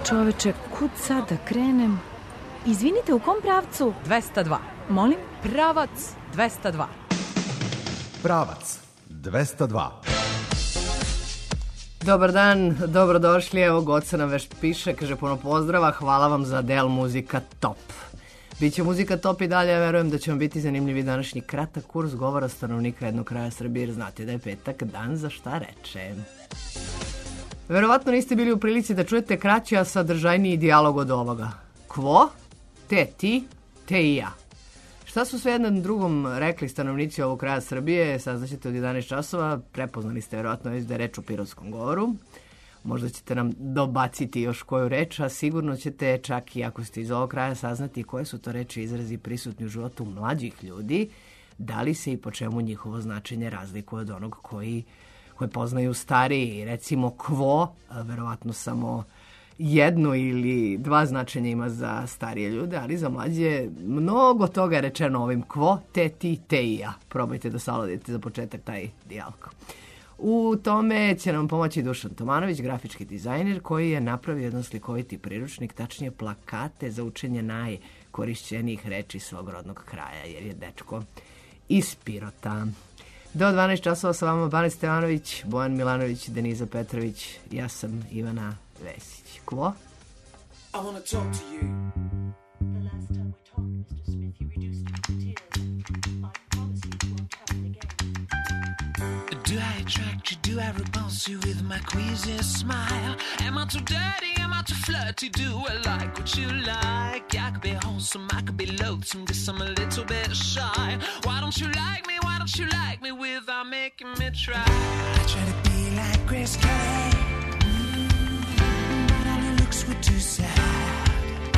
čoveče, kud sad da krenem? Izvinite, u kom pravcu? 202. Molim? Pravac 202. Pravac 202. Dobar dan, dobrodošli, evo Goca nam već piše, kaže puno pozdrava, hvala vam za del muzika top. Biće muzika top i dalje, ja verujem da će vam biti zanimljivi današnji kratak kurs govora stanovnika jednog kraja Srbije, jer znate da je petak dan za šta reče. Verovatno niste bili u prilici da čujete kraći, a sadržajniji dijalog od ovoga. Kvo? Te ti, te i ja. Šta su sve jednom drugom rekli stanovnici ovog kraja Srbije, saznaćete od 11 časova, prepoznali ste verovatno već da je reč o pirotskom govoru. Možda ćete nam dobaciti još koju reč, a sigurno ćete, čak i ako ste iz ovog kraja, saznati koje su to reči izrazi prisutni u životu mlađih ljudi, da li se i po čemu njihovo značenje razlikuje od onog koje poznaju stariji. Recimo kvo, verovatno samo jedno ili dva značenja ima za starije ljude, ali za mlađe mnogo toga je rečeno ovim kvo, te ti, te i ja. Probajte da saladite za početak taj dijalog. U tome će nam pomoći Dušan Tomanović, grafički dizajner, koji je napravio jedan slikoviti priručnik, tačnije plakate za učenje najkorišćenijih reči svog rodnog kraja, jer je dečko iz Pirota. Do 12 časova sa vama Bane Stevanović, Bojan Milanović, Deniza Petrović, ja sam Ivana Vesić. Kvo? I wanna talk to you. The last time we talked, Mr. Smith, you reduced me to tears. I promise you it won't happen again. Do I attract you? Do I repulse you with my queasy smile? Am I too dirty? Am I too flirty? Do I like what you like? I could be wholesome, I could be loathsome, guess I'm a little bit shy. Why don't you like me? Why don't you like me without making me try? I try to be like Grace Kelly, but all her looks were too sad.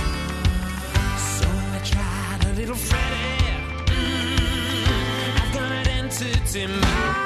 So I tried a little Freddie. I've got an entity mind.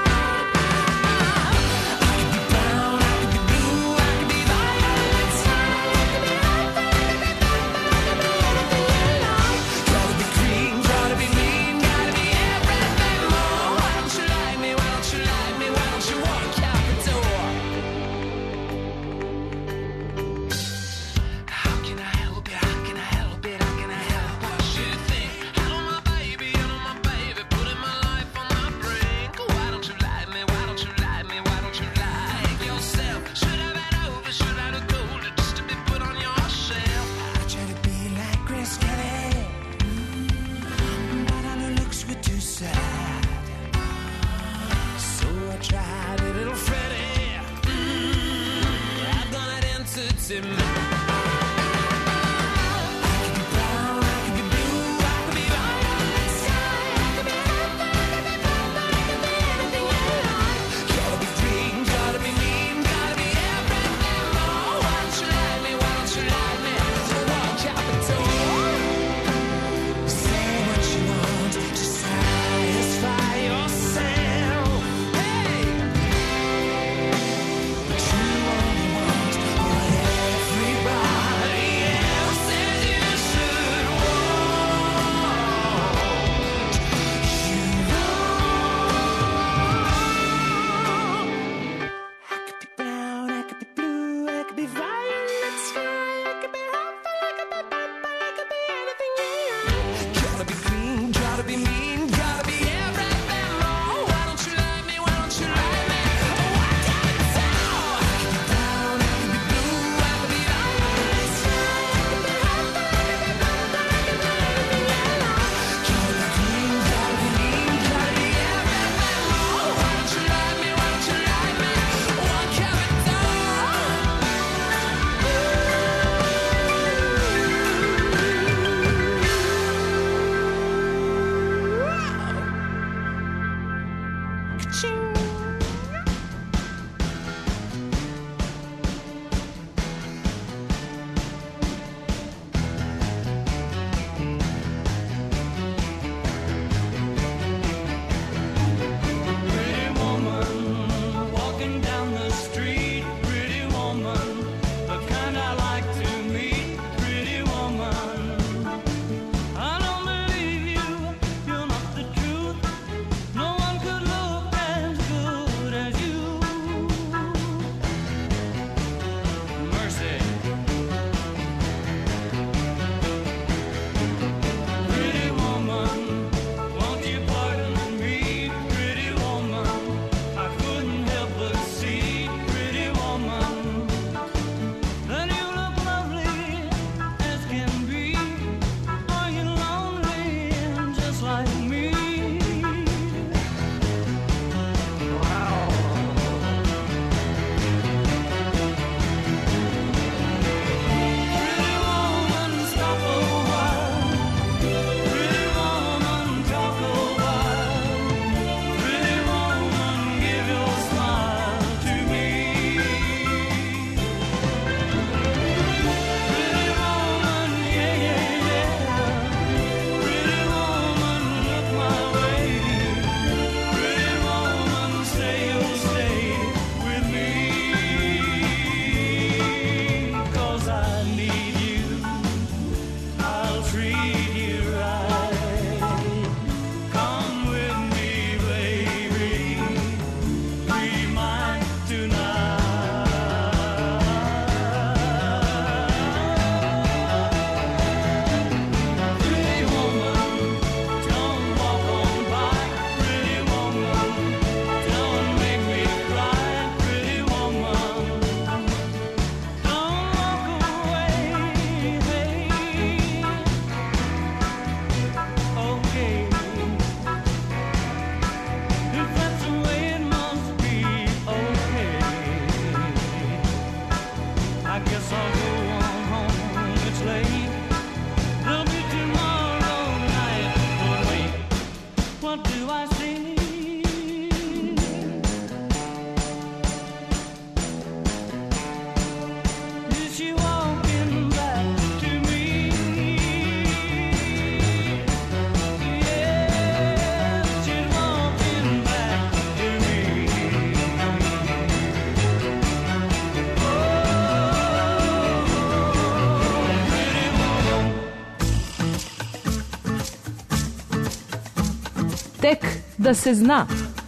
da se zna.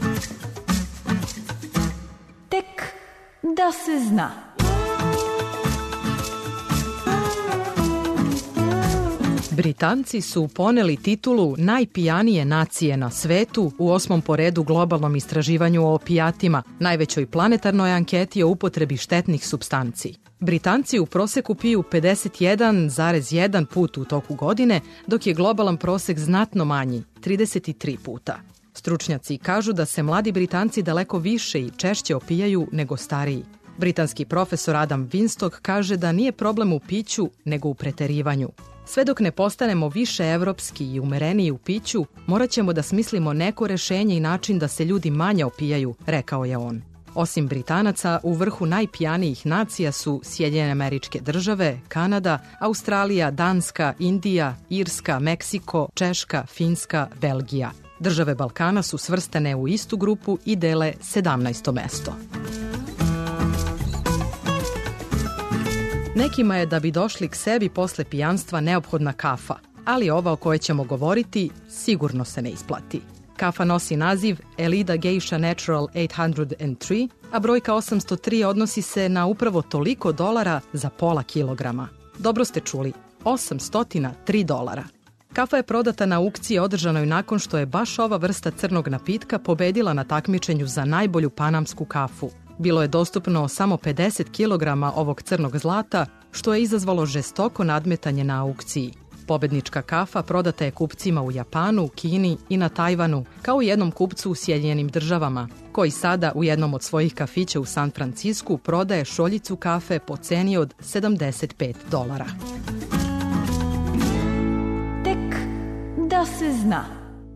Tek da se zna. Britanci su poneli titulu najpijanije nacije na svetu u 8. po redu globalnom istraživanju o opijatima, najvećoj planetarnoj anketi o upotrebi štetnih supstanci. Britanci u proseku piju 51,1 put u toku godine, dok je globalan prosek znatno manji, 33 puta. Stručnjaci kažu da se mladi Britanci daleko više i češće opijaju nego stariji. Britanski profesor Adam Winstock kaže da nije problem u piću, nego u preterivanju. Sve dok ne postanemo više evropski i umereniji u piću, morat ćemo da smislimo neko rešenje i način da se ljudi manje opijaju, rekao je on. Osim Britanaca, u vrhu najpijanijih nacija su Sjedinjene Američke Države, Kanada, Australija, Danska, Indija, Irska, Meksiko, Češka, Finska, Belgija. Države Balkana su svrstane u istu grupu i dele 17. mesto. Nekima je da bi došli k sebi posle pijanstva neophodna kafa, ali ova o kojoj ćemo govoriti sigurno se ne isplati. Kafa nosi naziv Elida Geisha Natural 803, a brojka 803 odnosi se na upravo toliko dolara za pola kilograma. Dobro ste čuli, $803. Kafa je prodata na aukciji održanoj nakon što je baš ova vrsta crnog napitka pobedila na takmičenju za najbolju panamsku kafu. Bilo je dostupno samo 50 kg ovog crnog zlata, što je izazvalo žestoko nadmetanje na aukciji. Pobednička kafa prodata je kupcima u Japanu, Kini i na Tajvanu, kao i jednom kupcu u Sjedinjenim Državama, koji sada u jednom od svojih kafića u San Francisku prodaje šoljicu kafe po ceni od $75. Tek da se zna.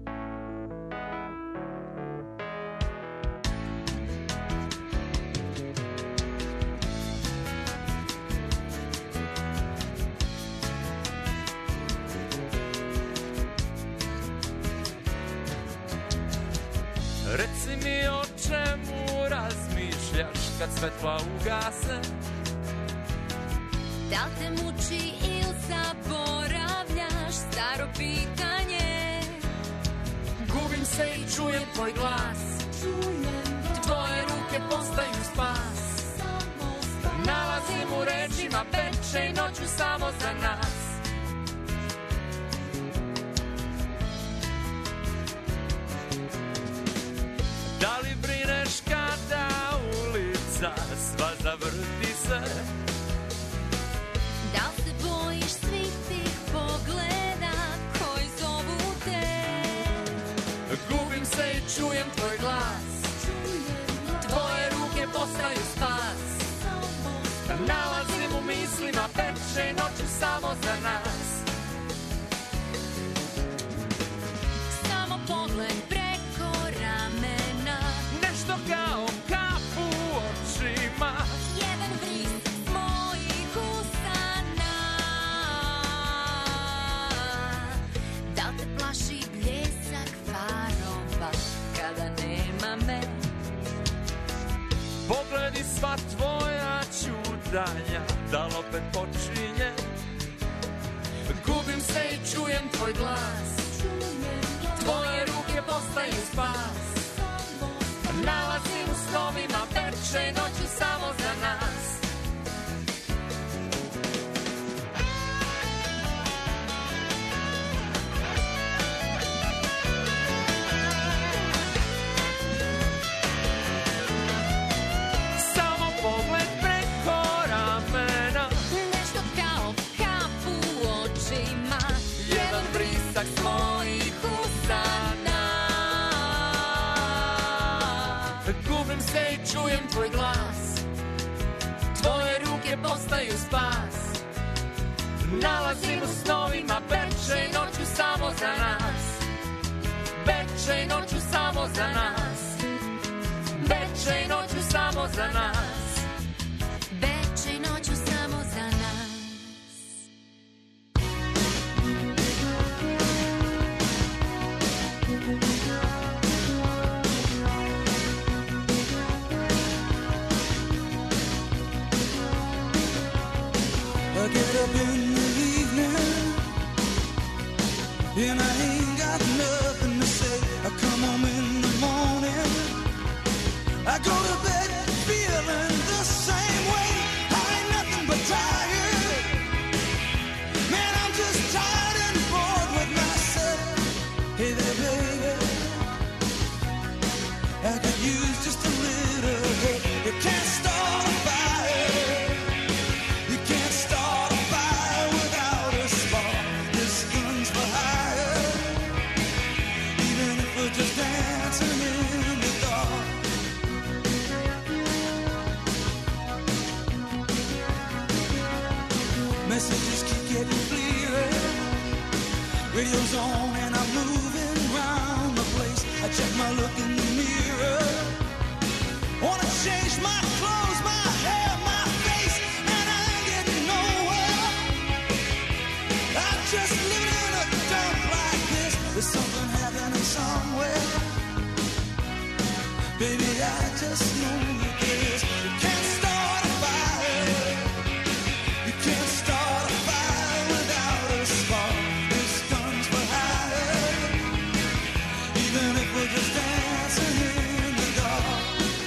Reci mi o čemu razmišljaš kad svetla ugase. Da li te muči ili zaboravljaš staro pitanje? Gubim se i čujem tvoj glas. Tvoje ruke postaju spas. Nalazim u rečima veče i noću samo za nas. Da li brineš kada ulica sva zavrti se? Da li se bojiš svih tih pogleda koji zovu te? Gubim se i čujem tvoj glas. Tvoje ruke postaju spas. Nalazim u mislima veče i noću samo za nas. Samo pogled preko ramena, Nešto kao kafu u očima. jedan vris mojih usana. Da li te plaši bljesak farova kada nema me? Pogledi sva tvoja čudanja, da li opet počinje? Gubim se i čujem tvoj glas. Tvoje ruke postaju spas. Nalazim u snovima veče i noću samo za nas. Samo pogled preko ramena, Nešto kao kafu u očima, jedan brisak svojih usana. Gubim se i čujem tvoj glas. Tvoje ruke postaju spas. Nalazim u snovima veče i noću samo za nas. Veče i noću samo za nas. Veče i noću samo za nas. veče i noću samo za nas. I get up in the evening and I ain't got nothing to say. I come home in messages keep getting clearer. Radio's on and I'm moving round the place. I check my look in the mirror. Wanna change my clothes, my hair, my face, and I ain't getting nowhere. I'm just living in a dump like this. There's something happening somewhere. Baby, I just know that there is. You can't start a fire. You can't start a fire without a spark. This gun's for hire. Even if we're just dancing in the dark.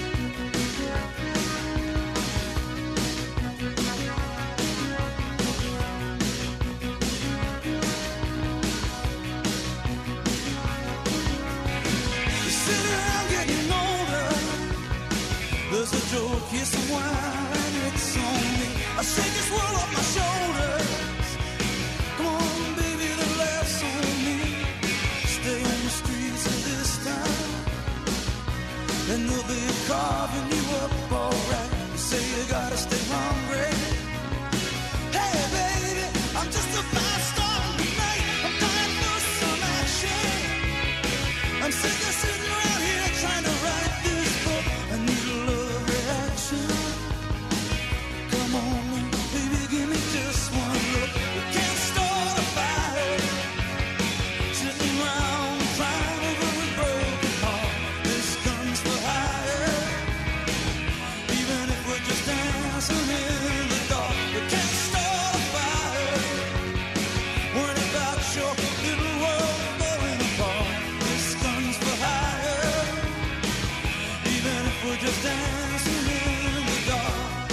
You sit around getting older. There's a joke, here's some wine, it's on me. I shake this world off my shoulders. Come on, baby, the laugh's on me. Stay on the streets of this town, and they'll be carving you up alright. You say you gotta stay hungry. Hey, baby, I'm just about starting tonight. I'm dying for some action. I'm sick of sitting around here trying to write this book. I need a love reaction. Come on, baby, give me just one look. You can't start a fire sitting around crying over a broken heart. This gun's for hire. Even if we're just dancing in the dark, you can't start a fire. Worrying about your little world falling apart. This gun's for hire. Even if we're just dancing in the dark.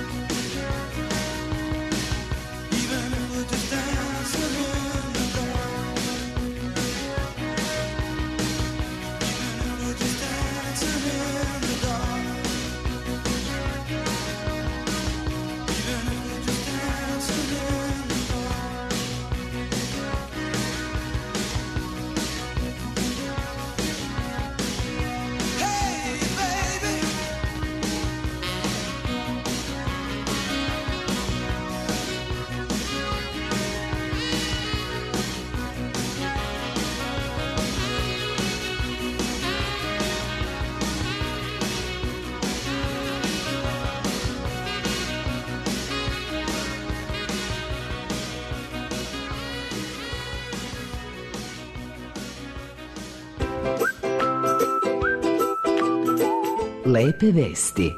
Even if we're just dancing in the dark. Even if we're just dancing in the dark. Even if we're just dancing in the dark. Hey, baby. Lepe vesti.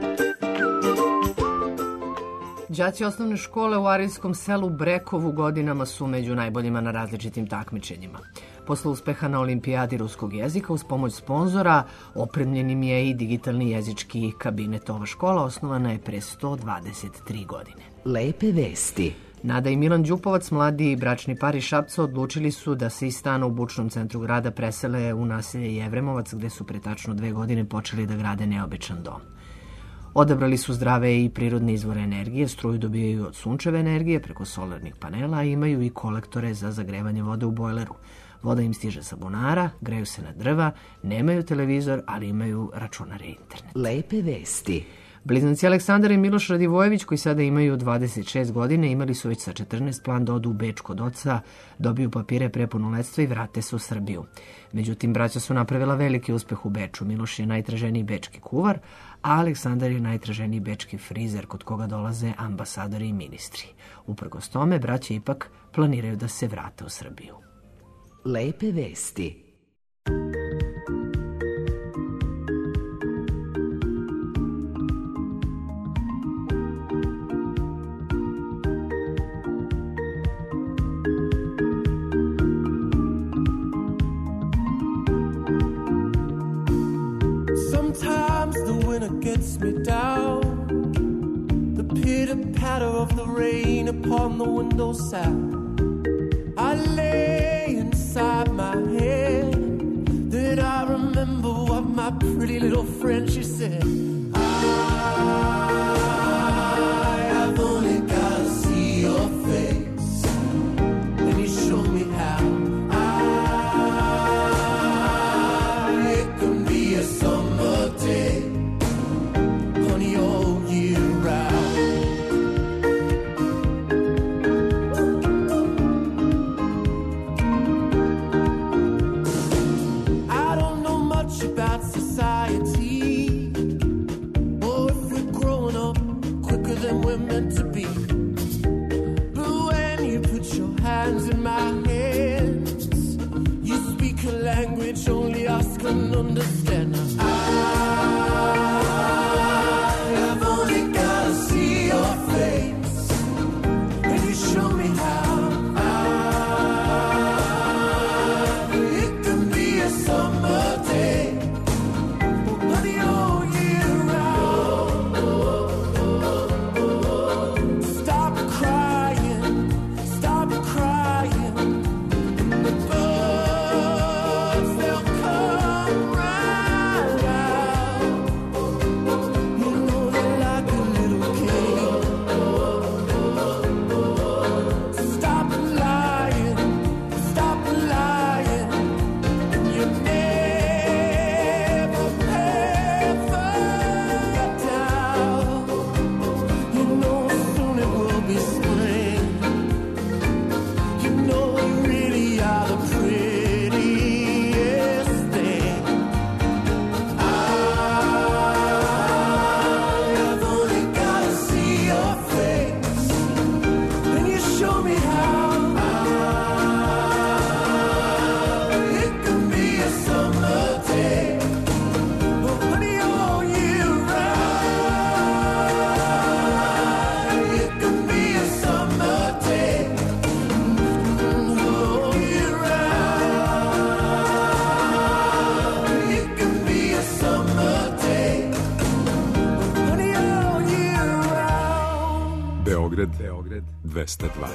Đaci osnovne škole u Arilskom selu Brekovu godinama su među najboljima na različitim takmičenjima. Posle uspeha na olimpijadi ruskog jezika uz pomoć sponzora opremljenim je i digitalni jezički kabinet. Ova škola osnovana je pre 123 godine. Lepe vesti. Nada i Milan Đupovac, mladi bračni par iz Šapca, odlučili su da se iz stana u bučnom centru grada presele u naselje Jevremovac, gde su pre tačno 2 godine počeli da grade neobičan dom. Odabrali su zdrave i prirodne izvore energije, struju dobijaju od sunčeve energije preko solarnih panela, a imaju i kolektore za zagrevanje vode u bojleru. Voda im stiže sa bunara, greju se na drva, nemaju televizor, ali imaju računare i internet. Lepe vesti. Blizanci Aleksandar i Miloš Radivojević, koji sada imaju 26 godine, imali su već sa 14 plan da odu u Beč kod oca, dobiju papire pre punoletstva i vrate se u Srbiju. Međutim, braća su napravila veliki uspeh u Beču. Miloš je najtraženiji bečki kuvar, a Aleksandar je najtraženiji bečki frizer kod koga dolaze ambasadori i ministri. Uprkos tome, braća ipak planiraju da se vrate u Srbiju. Lepe vesti. Sometimes the winter gets me down. The pitter-patter of the rain upon the windowsill. I lay inside my head. Then I remember what my pretty little friend, she said. I have only got to see your face. Then you show me how. It can be a summer day, honey, all year round. understand now. I've only gotta see your face, and you show me how. It can be a summer day, honey, all year round. Stop crying, stop crying. The birds, they'll come right out. You know they're like a little king. Stop lying, stop lying. You never ever doubt. You know soon it will be spring. You know you really are the prettiest thing. I've only gotta see your face, and you show me how. It can be a summer day, but honey, all year round. It can be a summer day, all year round. It can be a summer day, honey, all year round. Beograd 202.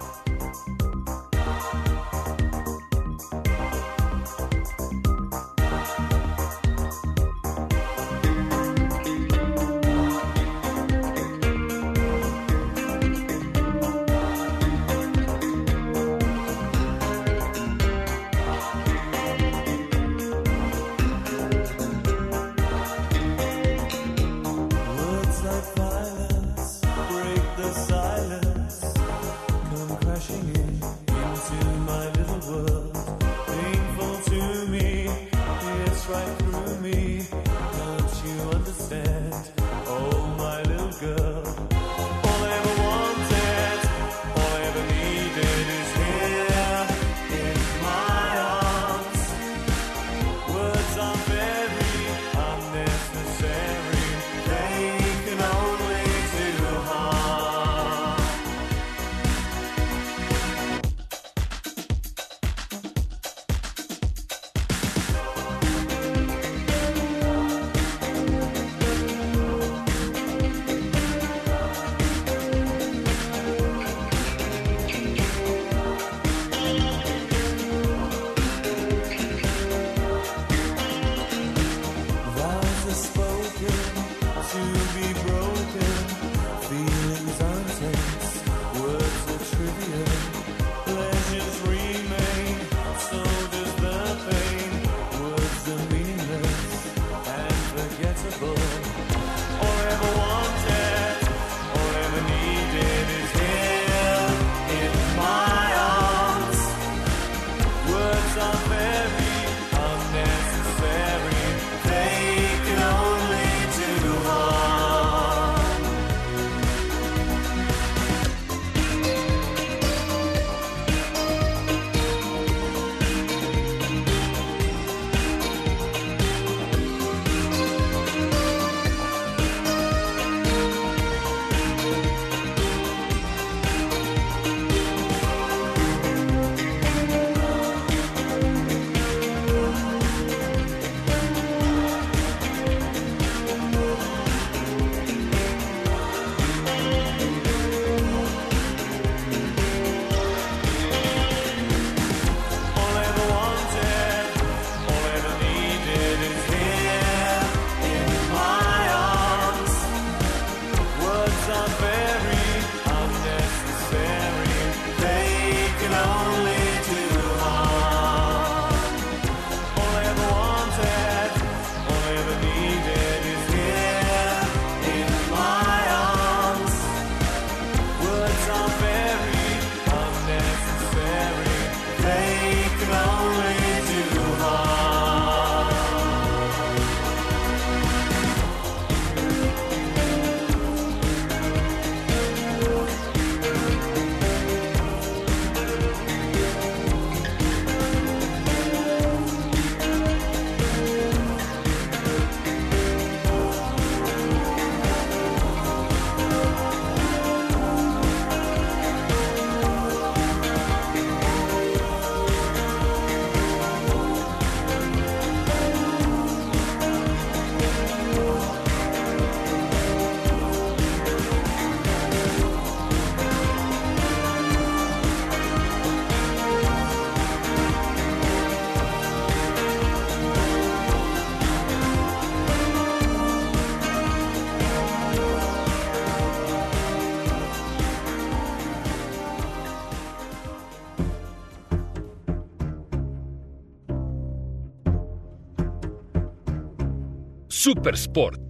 Words like violence break the silence, come crashing in. Super sport.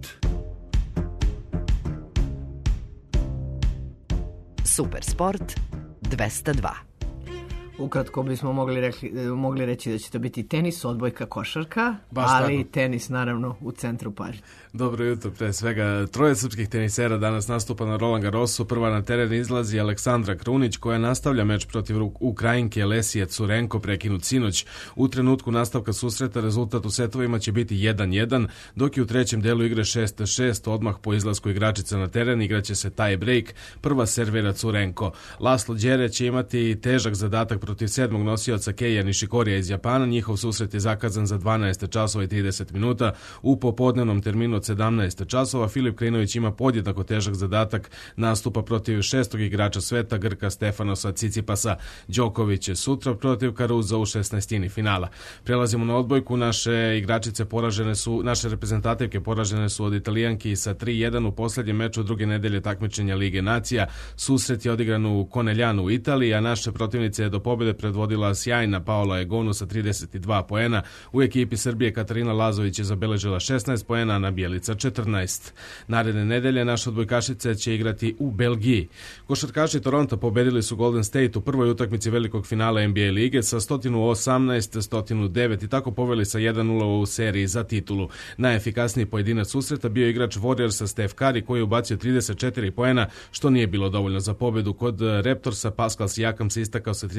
Super sport 202. Ukratko bismo mogli reći da će to biti tenis, odbojka, košarka, Baš ali tako. tenis naravno u centru pažnje. Dobro jutro, pre svega. Troje srpskih tenisera danas nastupa na Roland Garrosu. Prva na teren izlazi Aleksandra Krunić, koja nastavlja meč protiv Ukrajinke Lesije Curenko, prekinut sinoć. U trenutku nastavka susreta rezultat u setovima će biti 1-1, dok je u trećem delu igre 6-6. Odmah po izlasku igračica na teren igraće se tie break. Prva servira Curenko. Laslo Đere će imati težak zadatak protiv sedmog nosioca Keija Nishikorija iz Japana. Njihov susret je zakazan za 12 časova i 30 minuta. U popodnevnom terminu od 17 časova Filip Krajinović ima podjednako težak zadatak nastupa protiv šestog igrača sveta, Grka Stefanosa Cicipasa. Đoković je sutra protiv Karuza u 16. finala. Prelazimo na odbojku. Naše reprezentativke poražene su od Italijanki sa 3-1 u posljednjem meču druge nedelje takmičenja Lige nacija. Susret je odigran u Coneglianu u Italiji, a naše protivnice je do pobjede predvodila sjajna Paola Egonu sa 32 poena. U ekipi Srbije Katarina Lazović je zabeležila 16 poena, a na Bjelica 14. Naredne nedelje naše odbojkašice će igrati u Belgiji. Košarkaši Toronto pobedili su Golden State u prvoj utakmici velikog finala NBA lige sa 118-109 i tako poveli sa 1-0 u seriji za titulu. Najefikasniji pojedinac susreta bio igrač Warriorsa Steph Curry, koji je ubacio 34 poena, što nije bilo dovoljno za pobedu. Kod Raptorsa Pascal Siakam se istakao sa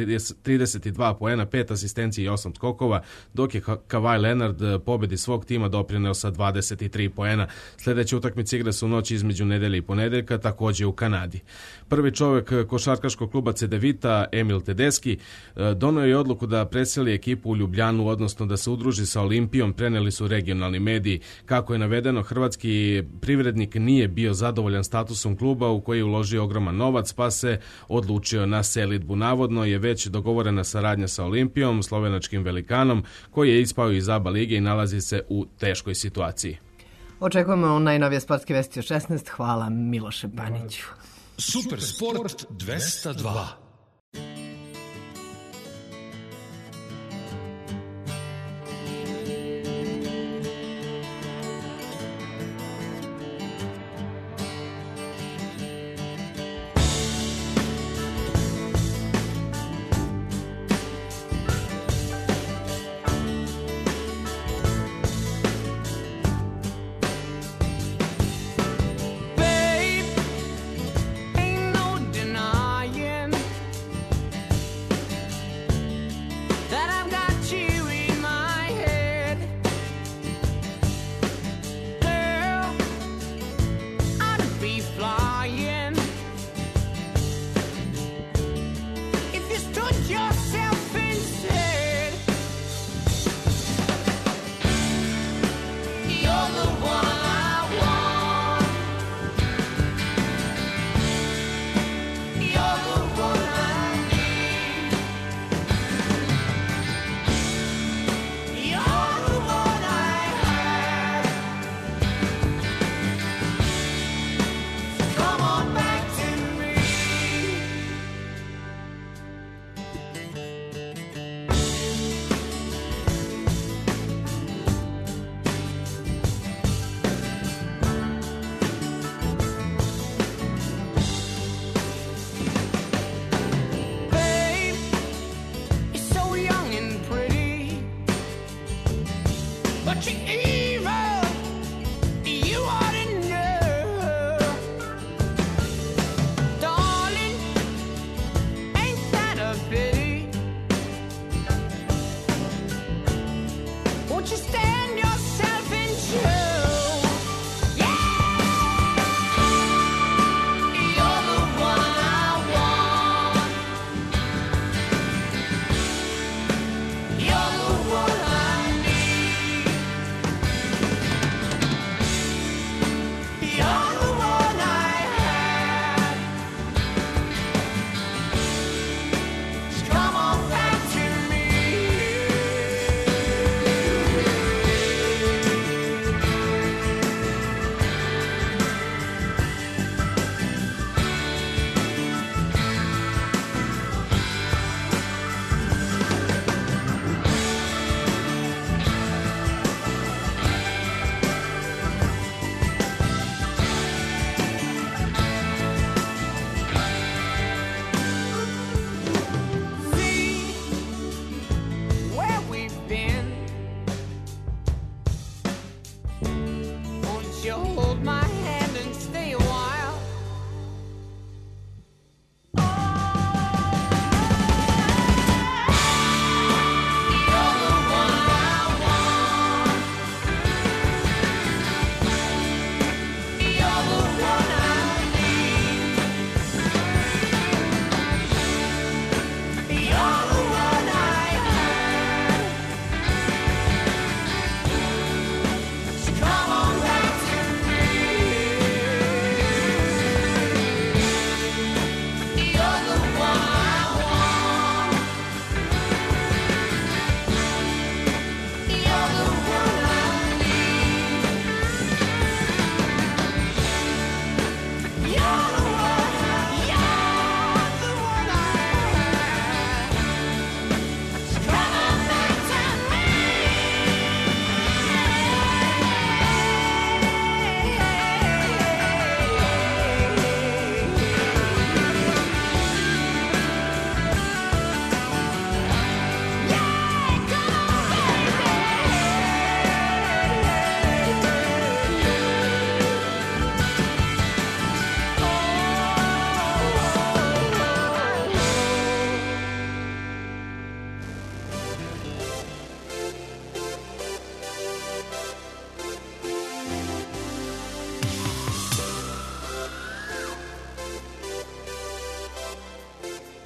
32 poena, 5 asistencija i 8 skokova, dok je Kawhi Leonard pobedi svog tima doprineo sa 23 poena. Sljedeće utakmice igre su u noći između nedelje i ponedeljka, također u Kanadi. Prvi čovjek košarkaškog kluba Cedevita, Emil Tedeschi, donio je odluku da preseli ekipu u Ljubljanu, odnosno da se udruži sa Olimpijom, preneli su regionalni mediji. Kako je navedeno, hrvatski privrednik nije bio zadovoljan statusom kluba u koji je uložio ogroman novac, pa se odlučio na selidbu. Navodno je već dogovorena saradnja sa Olimpijom, slovenačkim velikanom, koji je ispao iz ABA lige i nalazi se u teškoj situaciji. Očekujemo najnovije sportske vesti od 16. Hvala Miloše Baniću. Super sport 202. Ain't no denying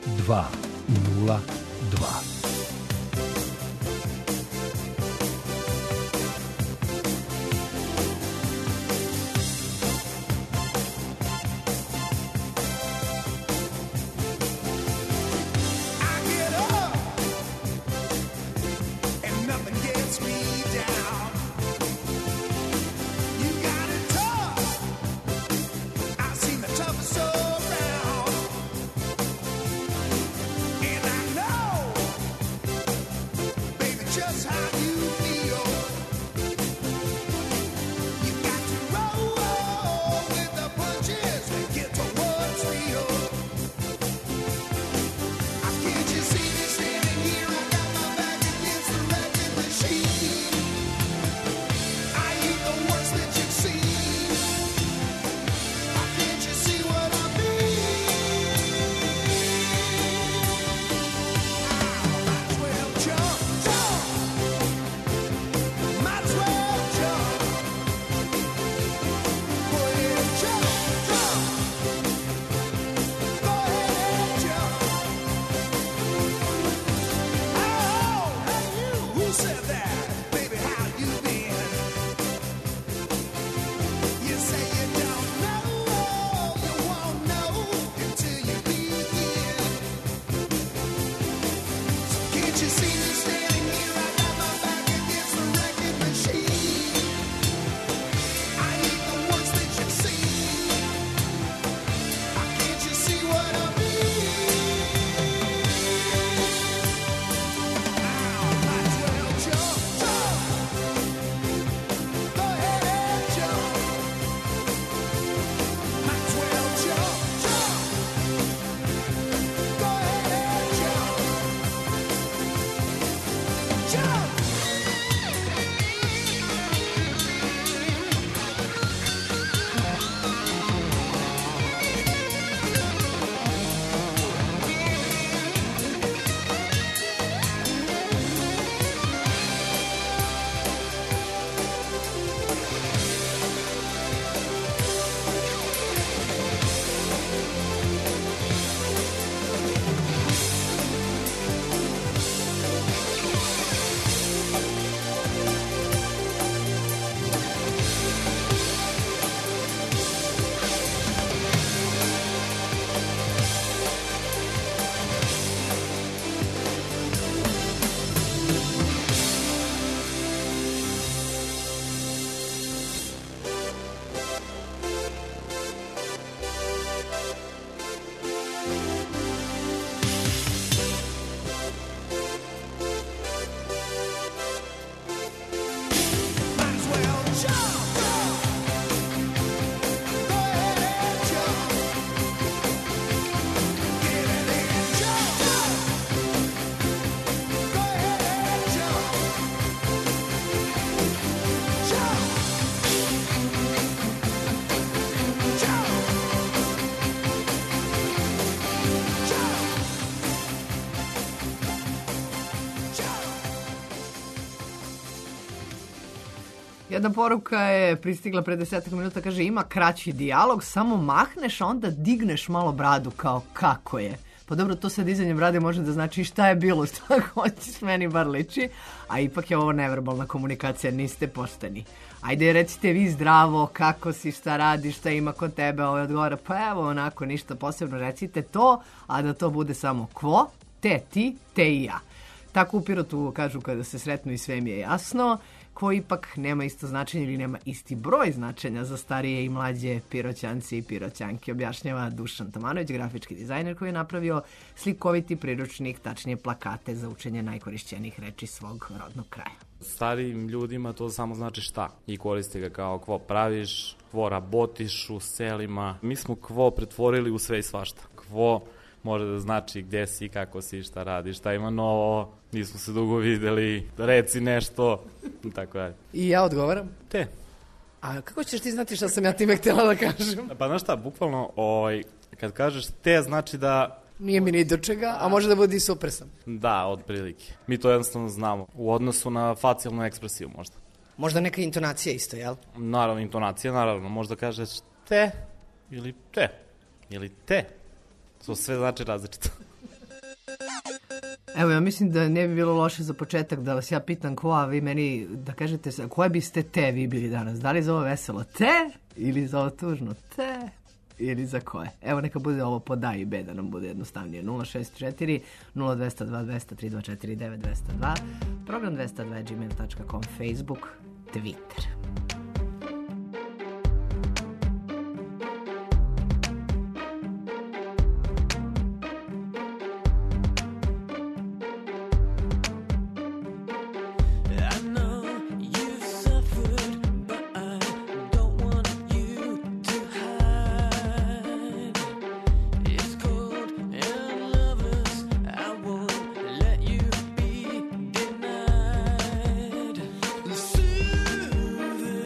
Jedna poruka je pristigla pre 10 minuta, kaže ima kraći dijalog, samo mahneš, a onda digneš malo bradu kao kako je. Pa dobro, to sa dizanjem brade može da znači šta je bilo, šta hoćeš, meni bar liči, a ipak je ovo neverbalna komunikacija, niste pošteni. Ajde, recite vi zdravo, kako si, šta radiš, šta ima kod tebe, ovaj odgovara, pa evo onako, ništa posebno, recite to, a da to bude samo kvo, te, ti, te i ja. Tako u Pirotu kažu kada se sretnu i sve mi je jasno, ko ipak nema isto značenje ili nema isti broj značenja za starije i mlađe Piroćanci i Piroćanke, objašnjava Dušan Tamanović, grafički dizajner koji je napravio slikoviti priručnik, tačnije plakate za učenje najkorišćenijih reči svog rodnog kraja. Starijim ljudima to samo znači šta i koriste ga kao kvo praviš, kvo rabotiš u selima. Mi smo kvo pretvorili u sve i svašta. Kvo može da znači gde si, kako si, šta radiš, šta ima novo, nismo se dugo videli, reci nešto, tako dalje. I ja odgovaram? Te. A kako ćeš ti znati šta sam ja time htjela da kažem? Pa znaš šta, bukvalno, kad kažeš te, znači da... Nije mi ni do čega, a može da bude i super sam. Da, otprilike. Mi to jednostavno znamo, u odnosu na facijalnu ekspresiju možda. Možda neka intonacija isto, jel? Naravno, intonacija, naravno, možda kažeš te, ili te, ili te. To sve znači različito. Evo, ja mislim da ne bi bilo loše za početak da vas ja pitam ko, a vi meni da kažete koje biste te vi bili danas. Da li za ovo veselo te ili za ovo tužno te ili za koje? Evo, neka bude ovo po da i B da nam bude jednostavnije. 064 0202 203 249 202, program 202 gmail.com, Facebook, Twitter. Soothe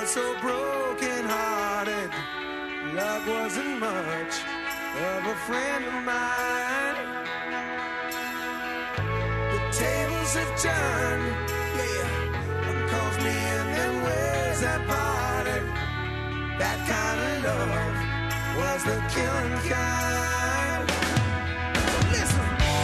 so broken hearted. Love wasn't much of a friend of mine. The tables have turned, yeah. One calls me and then where's that party? That kind of love was the killing kind. Listen.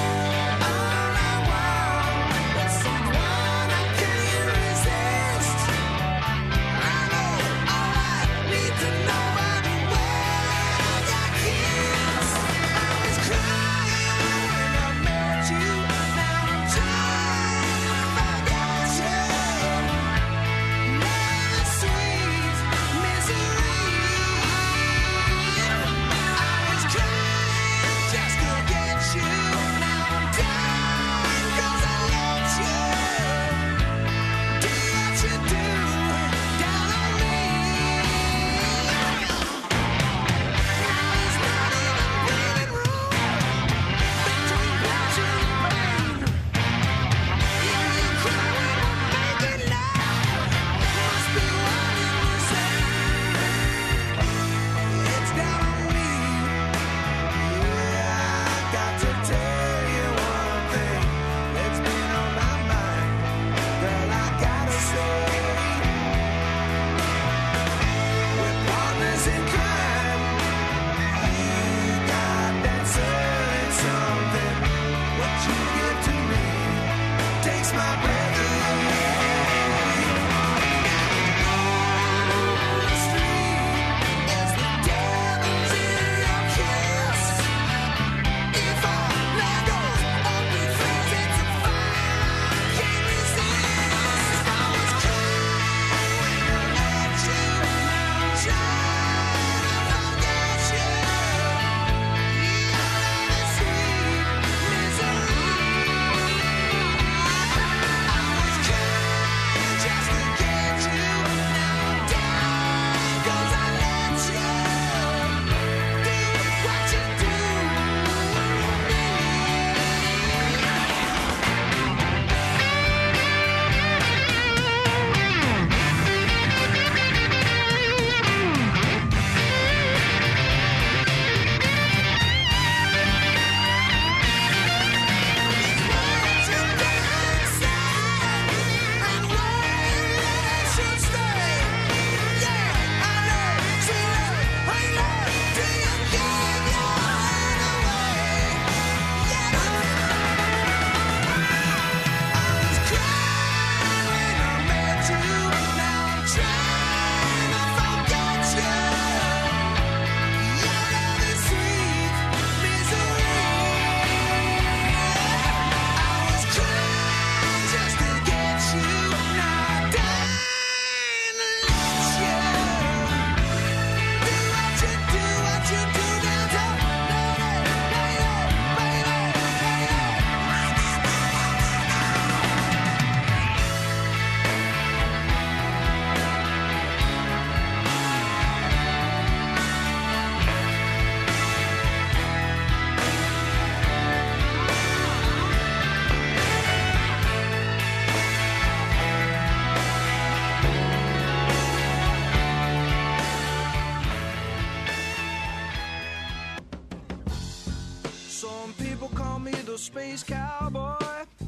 Space cowboy,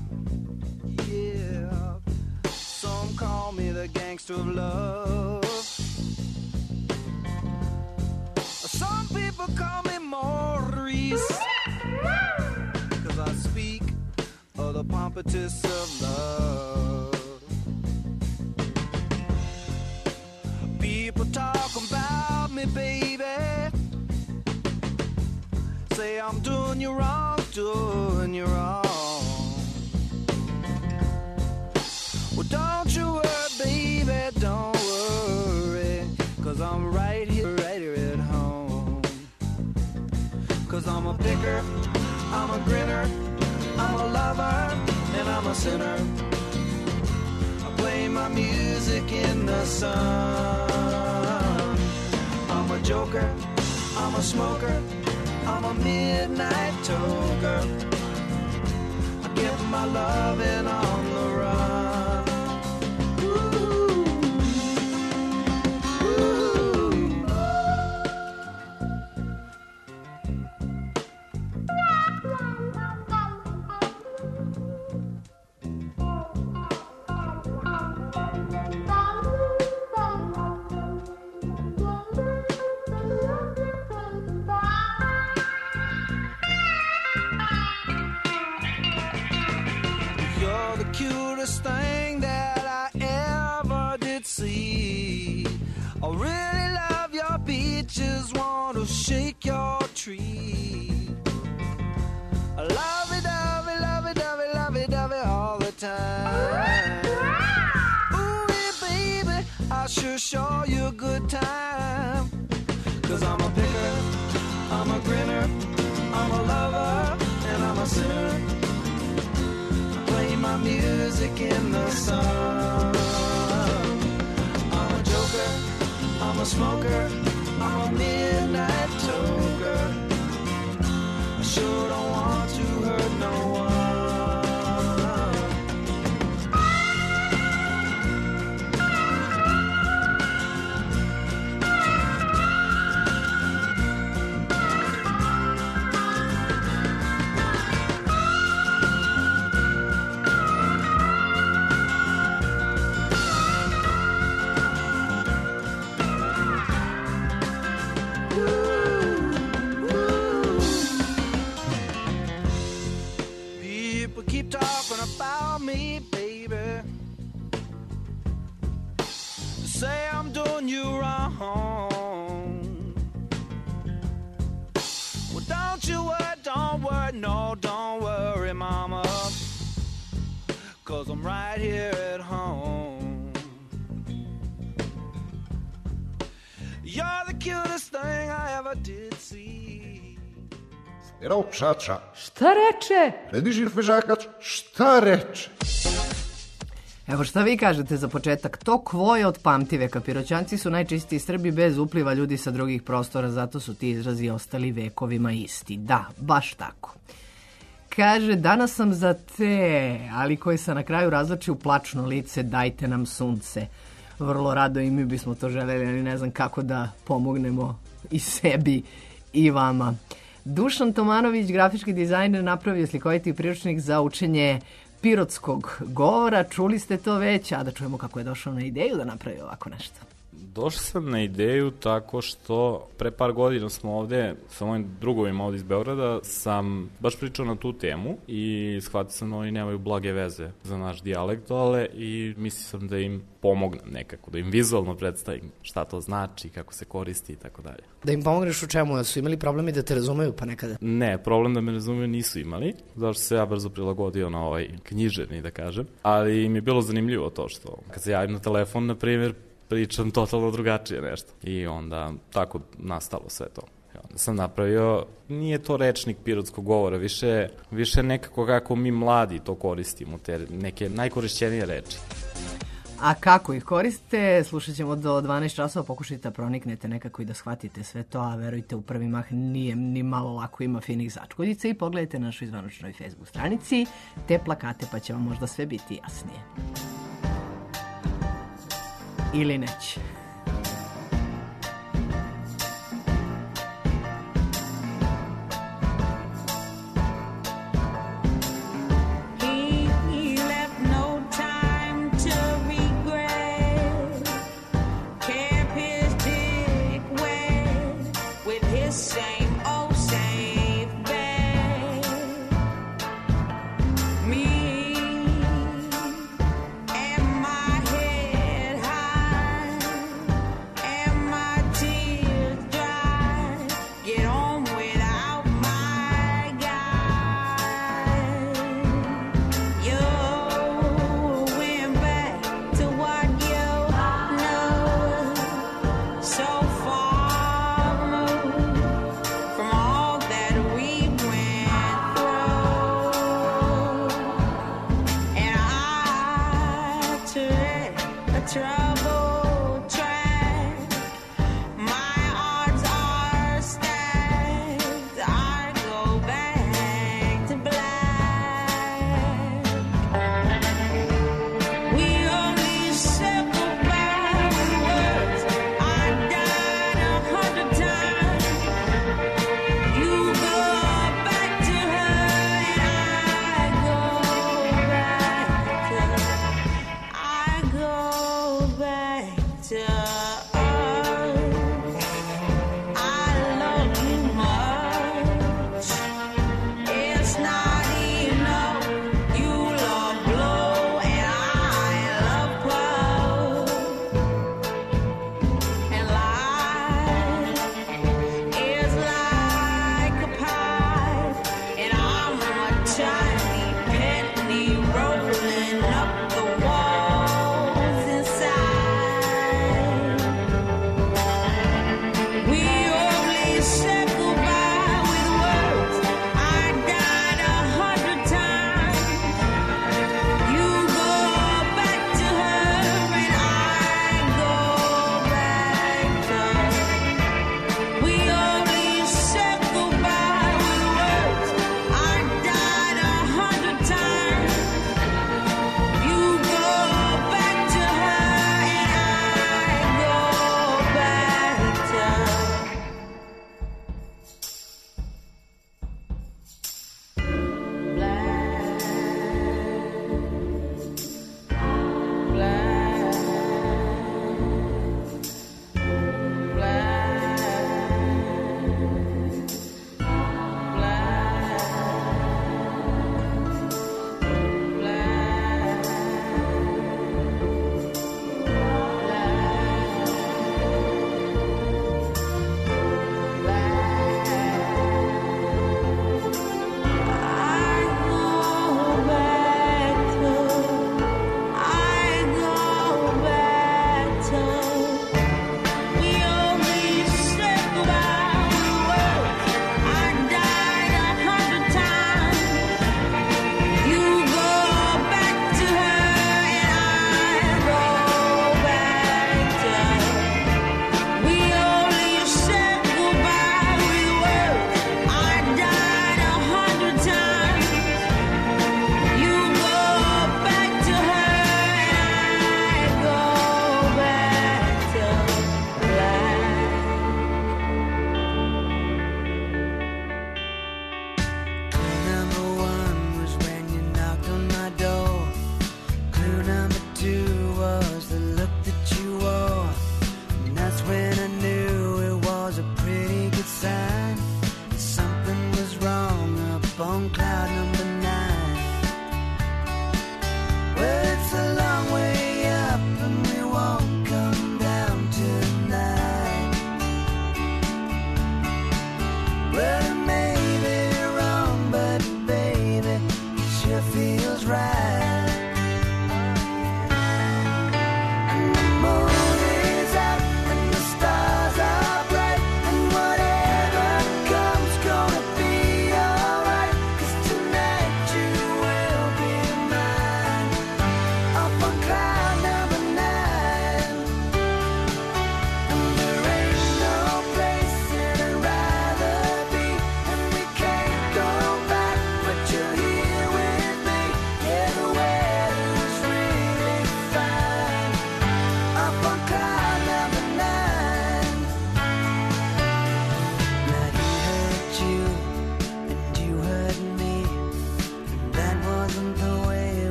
yeah. Some call me the gangster of love. Some people call me Maurice, 'cause I speak of the pompatus of love. People talk about me, baby, say I'm doing you wrong, doing you wrong. Well, don't you worry, baby, don't worry, 'cause I'm right here at home. 'Cause I'm a picker, I'm a grinner, I'm a lover, and I'm a sinner. I play my music in the sun. I'm a joker, I'm a smoker, I'm a midnight toker. I give my loving on the run. Ooh. I really love your beaches, want to shake your tree. I lovey-dovey, lovey-dovey, lovey-dovey all the time. Ooh, yeah, baby, I sure show you a good time. 'Cause I'm a picker, I'm a grinner, I'm a lover, and I'm a sinner. I play my music in the sun. I'm a joker, I'm a smoker, I'm a midnight toker. I sure don't want to hurt no one. Keep talking about me, baby. Say I'm doing you wrong. Well, don't worry, no, don't worry, mama. 'Cause I'm right here at home. You're the cutest thing I ever did see. Svirao pšača. Šta reče? Redižir fežakač. Šta reče? Evo šta vi kažete za početak? To kvoje od pamtiveka. Piroćanci su najčistiji Srbi bez upliva ljudi sa drugih prostora, zato su ti izrazi ostali vekovima isti. Da, baš tako. Kaže, danas sam za te, ali koji se na kraju razlači u plačno lice, dajte nam sunce. Vrlo rado i mi bismo to želeli, ali ne znam kako da pomognemo i sebi i vama. Dušan Tomanović, grafički dizajner, napravio slikoviti priručnik za učenje pirotskog govora. Čuli ste to već, a da čujemo kako je došao na ideju da napravi ovako nešto. Došao sam na ideju tako što pre par godina smo ovde sa mojim drugovima ovde iz Beograda sam baš pričao na tu temu i shvatio sam da oni nemaju blage veze za naš dijalekt dole i mislio sam da im pomognem nekako, da im vizualno predstavim šta to znači, kako se koristi i tako dalje. Da im pomogneš u čemu? Da su imali problemi da te razumeju pa nekada? Ne, problem da me razumeju nisu imali, zašto se ja brzo prilagodio na ovaj književni, da kažem, ali im je bilo zanimljivo to što kad se javim na telefon, na primjer, pričam totalno drugačije nešto. I onda tako nastalo sve to. I onda sam napravio, nije to rečnik pirotskog govora, više nekako kako mi mladi to koristimo, te neke najkorišćenije reči. A kako ih koriste, slušat ćemo do 12 časova, pokušajte da proniknete nekako i da shvatite sve to, a verujte u prvi mah nije ni malo lako, ima finih začkoljica i pogledajte našu izvanočnoj Facebook stranici, te plakate pa će vam možda sve biti jasnije. Ili neće.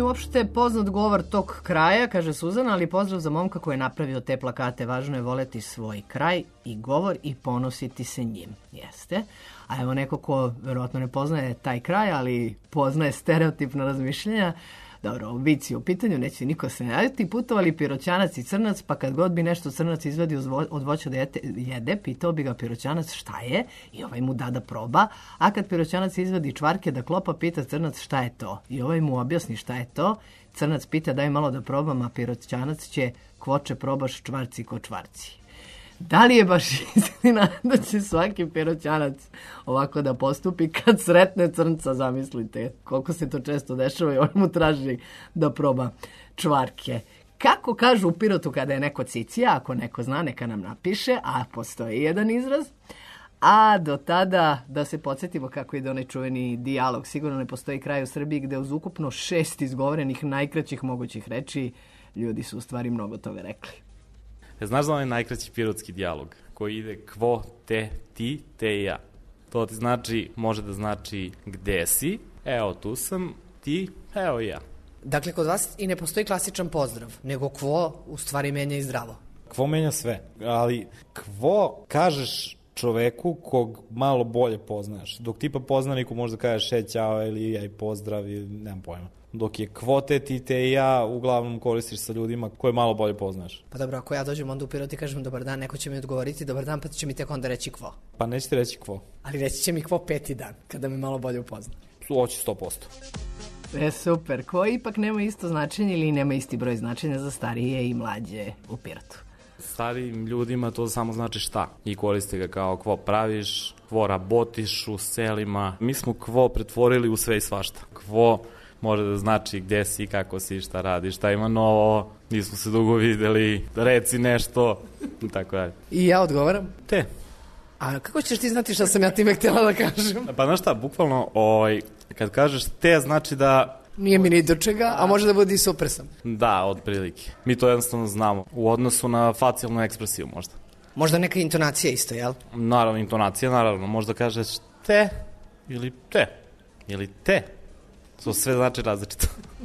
uopšte poznat govor tog kraja, kaže Suzana, ali pozdrav za momka koji je napravio te plakate. Važno je voleti svoj kraj i govor i ponositi se njim. Jeste. A evo neko ko verovatno ne poznaje taj kraj, ali poznaje stereotipna razmišljenja. Dobro, u bici u pitanju, neće niko se najaviti. Putovali Piroćanac i Crnac, pa kad god bi nešto Crnac izvadio od voća da jede, pitao bi ga Piroćanac šta je i ovaj mu da proba. A kad Piroćanac izvadi čvarke da klopa, pita Crnac šta je to. I ovaj mu objasni šta je to. Crnac pita daj malo da probam, a Piroćanac će kvoče probaš čvarci ko čvarci. Da li je baš istina da će svaki Piroćanac ovako da postupi kad sretne Crnca, zamislite koliko se to često dešava i on mu traži da proba čvarke. Kako kažu u Pirotu kada je neko cicija, ako neko zna neka nam napiše, a postoji jedan izraz. A do tada da se podsjetimo kako ide onaj čuveni dijalog. Sigurno ne postoji kraj u Srbiji gde uz ukupno 6 izgovorenih najkraćih mogućih reči ljudi su u stvari mnogo toga rekli. Znaš da onaj najkraći pirotski dijalog koji ide kvo, te, ti, te i ja. To ti znači, može da znači gde si, evo tu sam, ti, evo i ja. Dakle, kod vas i ne postoji klasičan pozdrav, nego kvo u stvari menja i zdravo. Kvo menja sve, ali kvo kažeš čoveku kog malo bolje poznaš. Dok tipa poznaniku možda kažeš ćao ili ja i pozdrav ili nemam pojma. Dok je kvote, ti, te i ja uglavnom koristiš sa ljudima koje malo bolje poznaš. Pa dobro, ako ja dođem onda u Pirot i kažem dobar dan, neko će mi odgovoriti dobar dan, pa će mi tek onda reći kvo. Pa nećete reći kvo. Ali reći će mi kvo 5. dan, kada me malo bolje upozna. Oći 100%. Super, kvo ipak nema isto značenje ili nema isti broj značenja za starije i mlađe u Pirotu. Starijim ljudima to samo znači šta i koriste ga kao kvo praviš, kvo rabotiš u selima. Mi smo kvo pretvorili u sve i svašta. Kvo može da znači gde si, kako si, šta radiš, šta ima novo, nismo se dugo videli, reci nešto, i tako dalje. I ja odgovaram? Te. A kako ćeš ti znati šta sam ja time htjela da kažem? Pa znaš šta, bukvalno, kad kažeš te, znači da... Nije mi ni do čega, a može da bude i super sam. Da, otprilike. Mi to jednostavno znamo. U odnosu na facijalnu ekspresiju možda. Možda neka intonacija isto, jel? Naravno, intonacija, naravno. Možda kažeš te ili te. Ili te. To sve znači različito.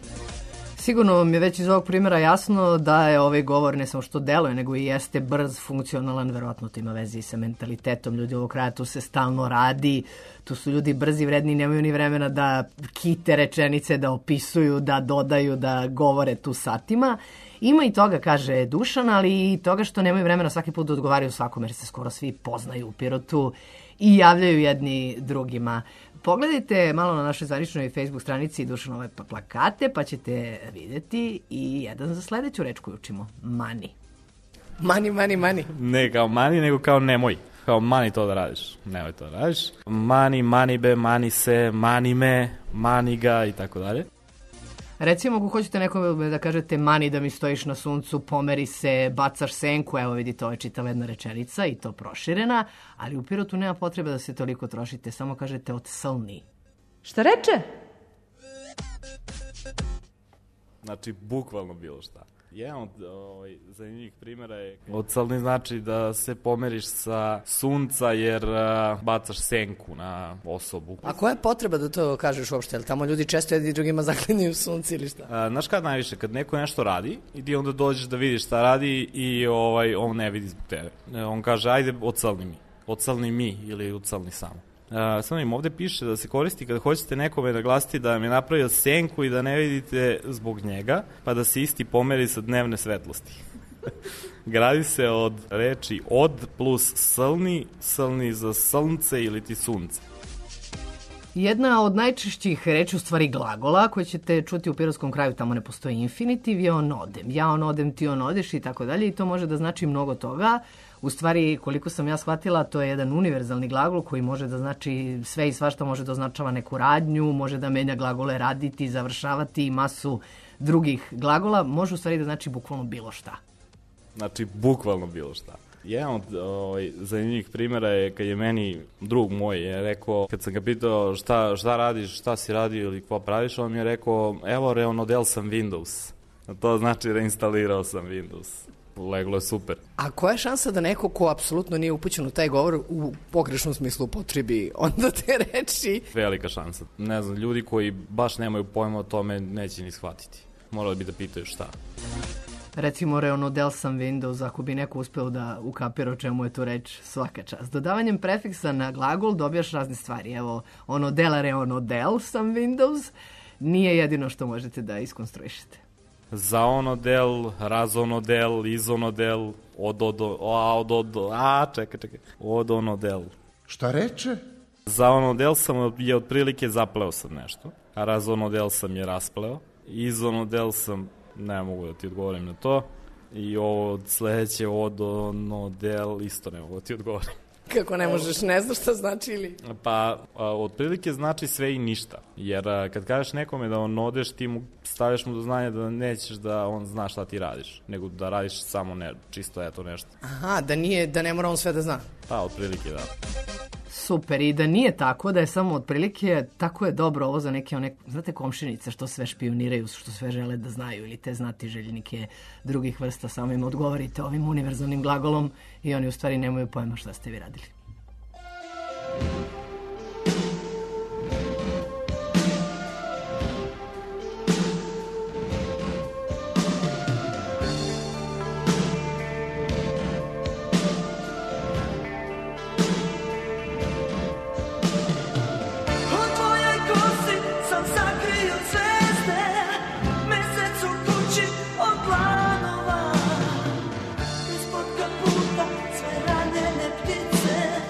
Sigurno vam je već iz ovog primjera jasno da je ovaj govor ne samo što deluje, nego i jeste brz, funkcionalan, verovatno to ima veze i sa mentalitetom ljudi ovog kraja, tu se stalno radi, tu su ljudi brzi, vredni, nemaju ni vremena da kite rečenice, da opisuju, da dodaju, da govore tu satima. Ima i toga, kaže Dušan, ali i toga što nemaju vremena svaki put da odgovaraju svakome, jer se skoro svi poznaju u Pirotu i javljaju jedni drugima. Pogledajte malo na našoj zvaničnoj Facebook stranici Dušanove plakate, pa ćete vidjeti i jedan za sledeću reč koju učimo. Mani. Mani, mani, mani. Ne kao mani, nego kao nemoj. Kao mani to da radiš. Nemoj to da radiš. Mani, mani be, mani se, mani me, mani ga i tako dalje. Recimo, ako hoćete nekome da kažete mani da mi stojiš na suncu, pomeri se, bacaš senku, evo vidite, ovo je čitava jedna rečenica i to proširena, ali u Pirotu nema potrebe da se toliko trošite, samo kažete odsalni. Šta reče? Znači, bukvalno bilo šta. Jedan od zanimljivih primjera je odsalni znači da se pomeriš sa sunca jer bacaš senku na osobu. A koja je potreba da to kažeš uopšte? Jel tamo ljudi često jedni drugima zaklinjaju sunce ili šta? Znaš kad najviše? Kad neko nešto radi i ti onda dođeš da vidiš šta radi i on ne vidi zbog tebe. On kaže ajde odsalni mi. Odsalni mi ili odsalni samo. Samo im ovde piše da se koristi kada hoćete nekome naglasiti da vam je napravio senku i da ne vidite zbog njega, pa da se isti pomeri sa dnevne svetlosti. Gradi se od reči od plus slni, slni za slnce ili ti sunce. Jedna od najčešćih reči, u stvari glagola, koje ćete čuti u pirotskom kraju, tamo ne postoji infinitiv, je on odem. Ja on odem, ti on odeš i tako dalje i to može da znači mnogo toga. U stvari, koliko sam ja shvatila, to je jedan univerzalni glagol koji može da znači sve i svašta, može da označava neku radnju, može da menja glagole raditi, završavati i masu drugih glagola, može u stvari da znači bukvalno bilo šta. Znači, bukvalno bilo šta. Jedan od zanimljivih primjera je kad je meni drug moj je rekao, kad sam ga pitao šta radiš, šta si radio ili kva praviš, on mi je rekao, evo reonodel sam Windows. To znači reinstalirao sam Windows. leglo je super. A koja je šansa da neko ko apsolutno nije upućen u taj govor u pogrešnom smislu upotrebi onda te reči? Velika šansa. Ne znam, ljudi koji baš nemaju pojma o tome neće ni shvatiti. Morali bi da pitaju šta. Recimo Reonodel sam Windows, ako bi neko uspeo da ukapira o čemu je tu reč, svaka čast. Dodavanjem prefiksa na glagol dobijaš razne stvari. Evo, onodela Reonodel sam Windows nije jedino što možete da iskonstruišete. Zaonodel, razonodel, izonodel, odonodel. Šta reče? Zaonodel sam je otprilike zapleo sam nešto, a razonodel sam je raspleo, izonodel sam, ne mogu da ti odgovorim na to, i ovo sledeće odonodel isto ne mogu da ti odgovorim. Kako ne možeš, ne znaš šta znači ili? Pa, otprilike znači sve i ništa. Jer kad kažeš nekome da on odeš, ti mu stavljaš mu do znanja da nećeš da on zna šta ti radiš, nego da radiš samo čisto eto nešto. Aha, da ne mora on sve da zna. Pa, otprilike da. Super, i da nije tako, da je samo otprilike, tako je dobro ovo za neke, znate, komšinice što sve špioniraju, što sve žele da znaju, ili te znatiželjnike drugih vrsta, samo im odgovorite ovim univerzalnim glagolom i oni u stvari nemaju pojma šta ste vi radili. Ispod kaputa sve ranjene ptice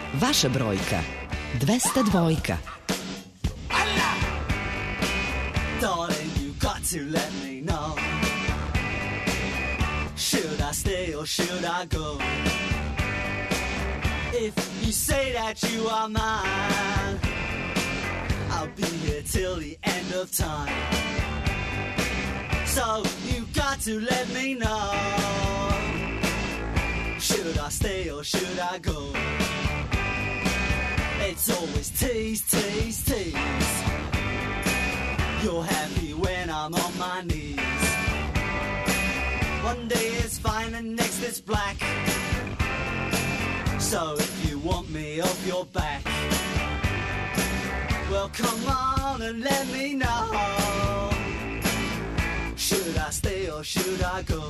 Vaša brojka 202. Darling, you got to let me know. Should I stay or should I go? If you say that you are mine, I'll be here till the end of time. So you got to let me know. Should I stay or should I go? It's always tease, tease, tease. You're happy when I'm on my knees. One day it's fine and next it's black. So if you want me off your back, well come on and let me know. Should I stay or should I go?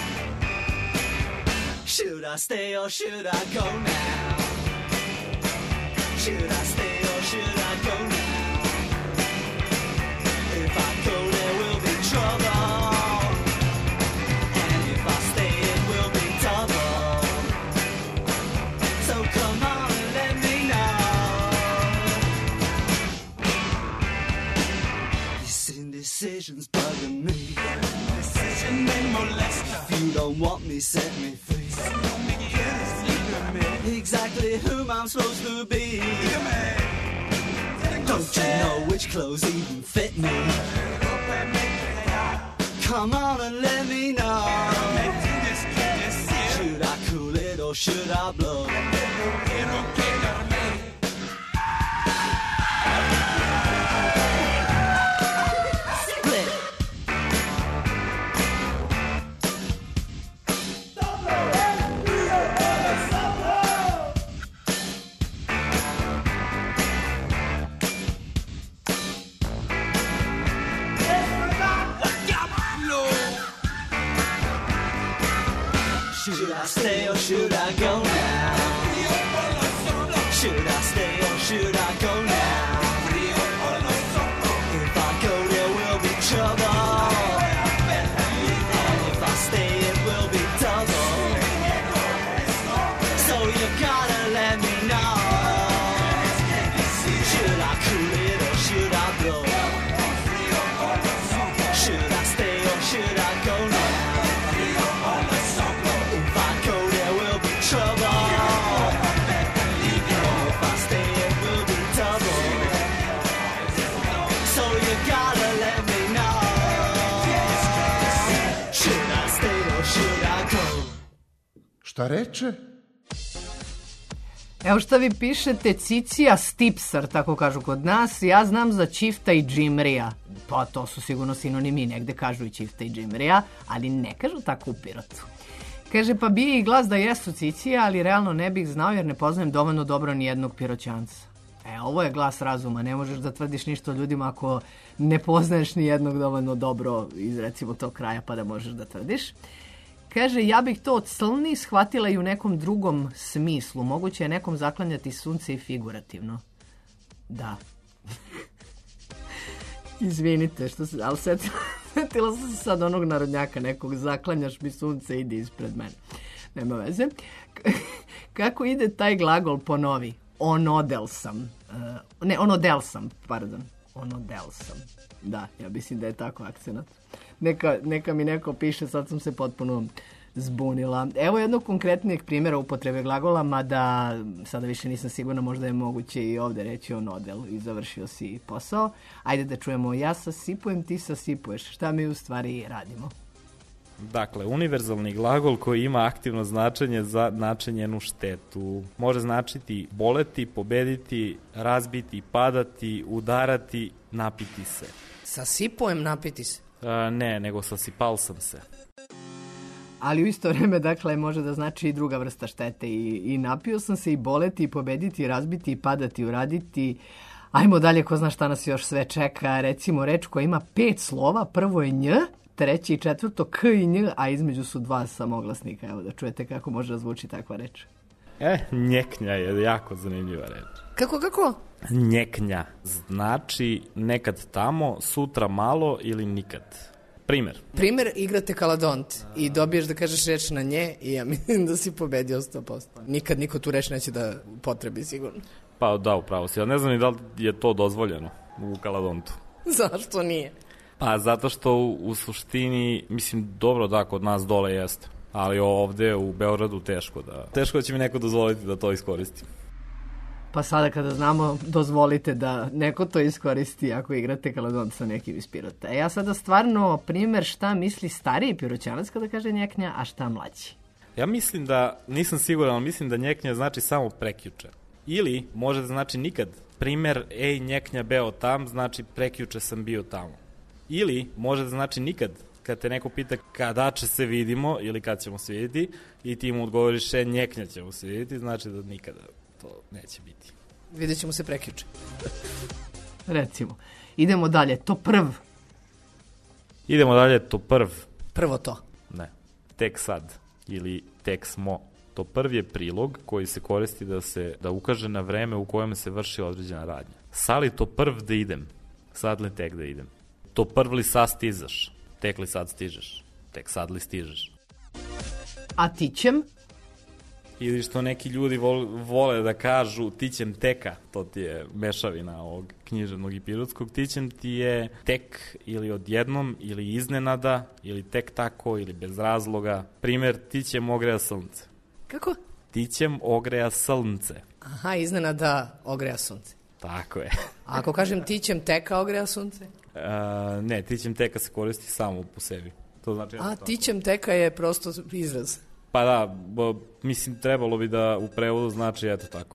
Should I stay or should I go now? Should I stay or should I go now? If I go there will be trouble, and if I stay it will be double. So come on and let me know. This indecision's bugging me. Decision may molest her. If you don't want me, set me free. Exactly whom I'm supposed to be. Don't you know which clothes even fit me? Come on and let me know. Should I cool it or should I blow? Should I stay or should I go now? Should I stay or should I go now? If I go there will be trouble, and if I stay it will be double. So you gotta let me know. Should I cool it or should I blow? Should I stay or should I go now? Šta reče? Evo šta vi pišete, Cicija Stipsar, tako kažu kod nas. Ja znam za Čifta i Džimrija. Pa to su sigurno sinonimi, negde kažu i Čifta i Džimrija, ali ne kažu tako u Pirotu. Kaže, pa bije i glas da jesu Cicija, ali realno ne bih znao jer ne poznajem dovoljno dobro ni jednog Piroćanca. Ovo je glas razuma, ne možeš da tvrdiš ništa o ljudima ako ne poznaješ ni jednog dovoljno dobro iz recimo tog kraja pa da možeš da tvrdiš. Kaže, ja bih to od Slni shvatila i u nekom drugom smislu. Moguće je nekom zaklanjati sunce i figurativno. Da. Izvinite, ali setila sam se sad onog narodnjaka nekog, zaklanjaš mi sunce, idi ispred mene. Nema veze. Kako ide taj glagol, ponovi? Onodel sam. Onodel sam. Da, ja mislim da je tako akcenat. Neka mi neko piše, sad sam se potpuno zbunila. Evo jednog konkretnijeg primjera upotrebe glagola, mada sada više nisam sigurna, možda je moguće i ovdje reći onodel i završio si posao. Ajde da čujemo, ja sasipujem, ti sasipuješ. Šta mi u stvari radimo? Dakle, univerzalni glagol koji ima aktivno značenje za načinjenu štetu. Može značiti boleti, pobediti, razbiti, padati, udarati, napiti se. Sasipujem, napiti se? Ne, nego sasipal sam se. Ali u isto vreme, dakle, može da znači i druga vrsta štete. I napio sam se, i boleti, i pobediti, i razbiti, i padati, uraditi. Ajmo dalje, ko zna šta nas još sve čeka. Recimo reč koja ima 5 slova, prvo je nj, treće i četvrto k i nj, a između su 2 samoglasnika. Evo da čujete kako može da zvuči takva reč. Njeknja je jako zanimljiva reč. Kako? Njeknja znači nekad tamo, sutra malo ili nikad. Primer. Primer, igrate kaladont i dobiješ da kažeš reč na nje i ja mislim da si pobedio 100%. Nikad niko tu reč neće da potrebi, sigurno. Pa da, upravo si. Ja ne znam ni da li je to dozvoljeno u kaladontu. Zašto nije? Pa zato što u suštini, mislim, dobro da kod nas dole jeste, ali ovde u Beogradu teško da će mi neko dozvoliti da to iskoristim. Pa sada kada znamo, dozvolite da neko to iskoristi ako igrate kaladont sa nekim iz Pirota. Ja sada stvarno primer šta misli stariji Piroćanac kada kaže njeknja, a šta mlađi. Ja mislim da, nisam siguran, ali mislim da njeknja znači samo prekjuče. Ili može da znači nikad. Primer, ej njeknja beo tam, znači prekjuče sam bio tamo. Ili može da znači nikad. Kad te neko pita kada će se vidimo ili kad ćemo se vidjeti i ti mu odgovoriš njeknja ćemo se vidjeti, znači da nikada to neće biti. Vidjet ćemo se prekjuče. Recimo. Idemo dalje, to prv. Idemo dalje, to prv. Prvo to. Ne, tek sad ili tek smo. To prv je prilog koji se koristi da ukaže na vreme u kojem se vrši određena radnja. Sali to prv da idem, sad li tek da idem. To prv li sad stizaš, tek li sad stižeš, tek sad li stižeš. A ti ćem? Ili što neki ljudi vole da kažu ti ćem teka, to ti je mešavina ovog književnog i pirotskog, ti ćem ti je tek ili odjednom ili iznenada ili tek tako ili bez razloga. Primer, ti ćem ogreja sunce. Kako? Ti ćem ogreja sunce. Aha, iznenada ogreja sunce. Tako je. A ako kažem ti ćem teka ogreja sunce? Ne, ti ćem teka se koristi samo po sebi. To znači ti ćem teka je prosto izraz. Pa da, mislim trebalo bi da u prevodu znači eto tako.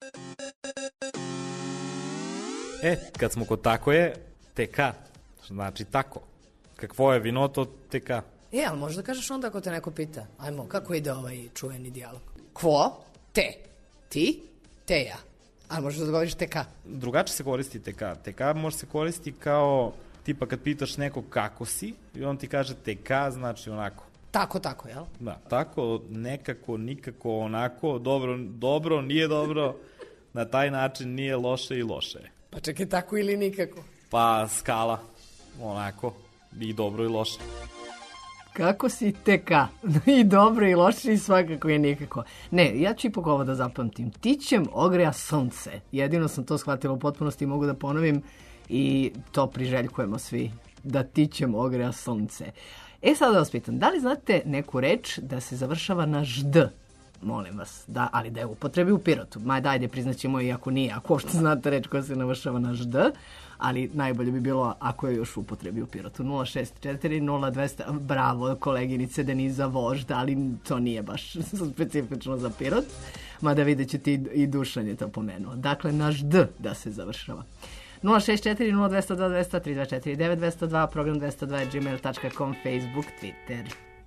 Kad smo kod tako je, teka, znači tako. Kakvo je vino, to teka. Ali možda kažeš onda ako te neko pita, ajmo, kako ide ovaj čuveni dijalog? Kvo, te, ti, te ja. Ali možeš da govoriš teka. Drugačije se koristi teka. Teka može se koristiti kao, tipa kad pitaš nekog kako si, i on ti kaže teka, znači onako. Tako, jel? Da, tako, nekako, nikako, onako, dobro, nije dobro, na taj način nije loše i loše. Pa čekaj, tako ili nikako? Pa skala, onako, i dobro i loše. Kako si teka? I dobro i loše i svakako i nikako. Ne, ja ću ipak ovo da zapamtim. Ti ćem ogreja sunce. Jedino sam to shvatila u potpunosti i mogu da ponovim i to priželjkujemo svi. Da ti ćem ogreja sunce. Sad da vas pitam, da li znate neku reč da se završava na žd? Molim vas, ali da je upotrebi u Pirotu. Ajde, priznaćemo i ako nije, ako uopšte znate reč koja se navršava na žd, ali najbolje bi bilo ako je još upotrebi u Pirotu. 064-0200, bravo koleginice Deniza Vožda, ali to nije baš specifično za Pirot, mada vidjet ćete i Dušan je to pomenuo. Dakle, na žd da se završava. 064-0200-200, 324-9202, program 202, gmail.com, Facebook, Twitter.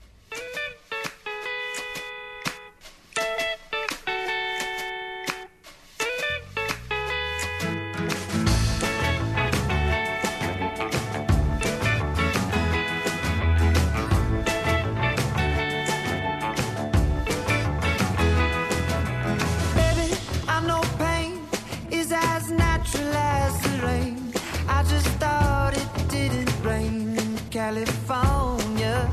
California.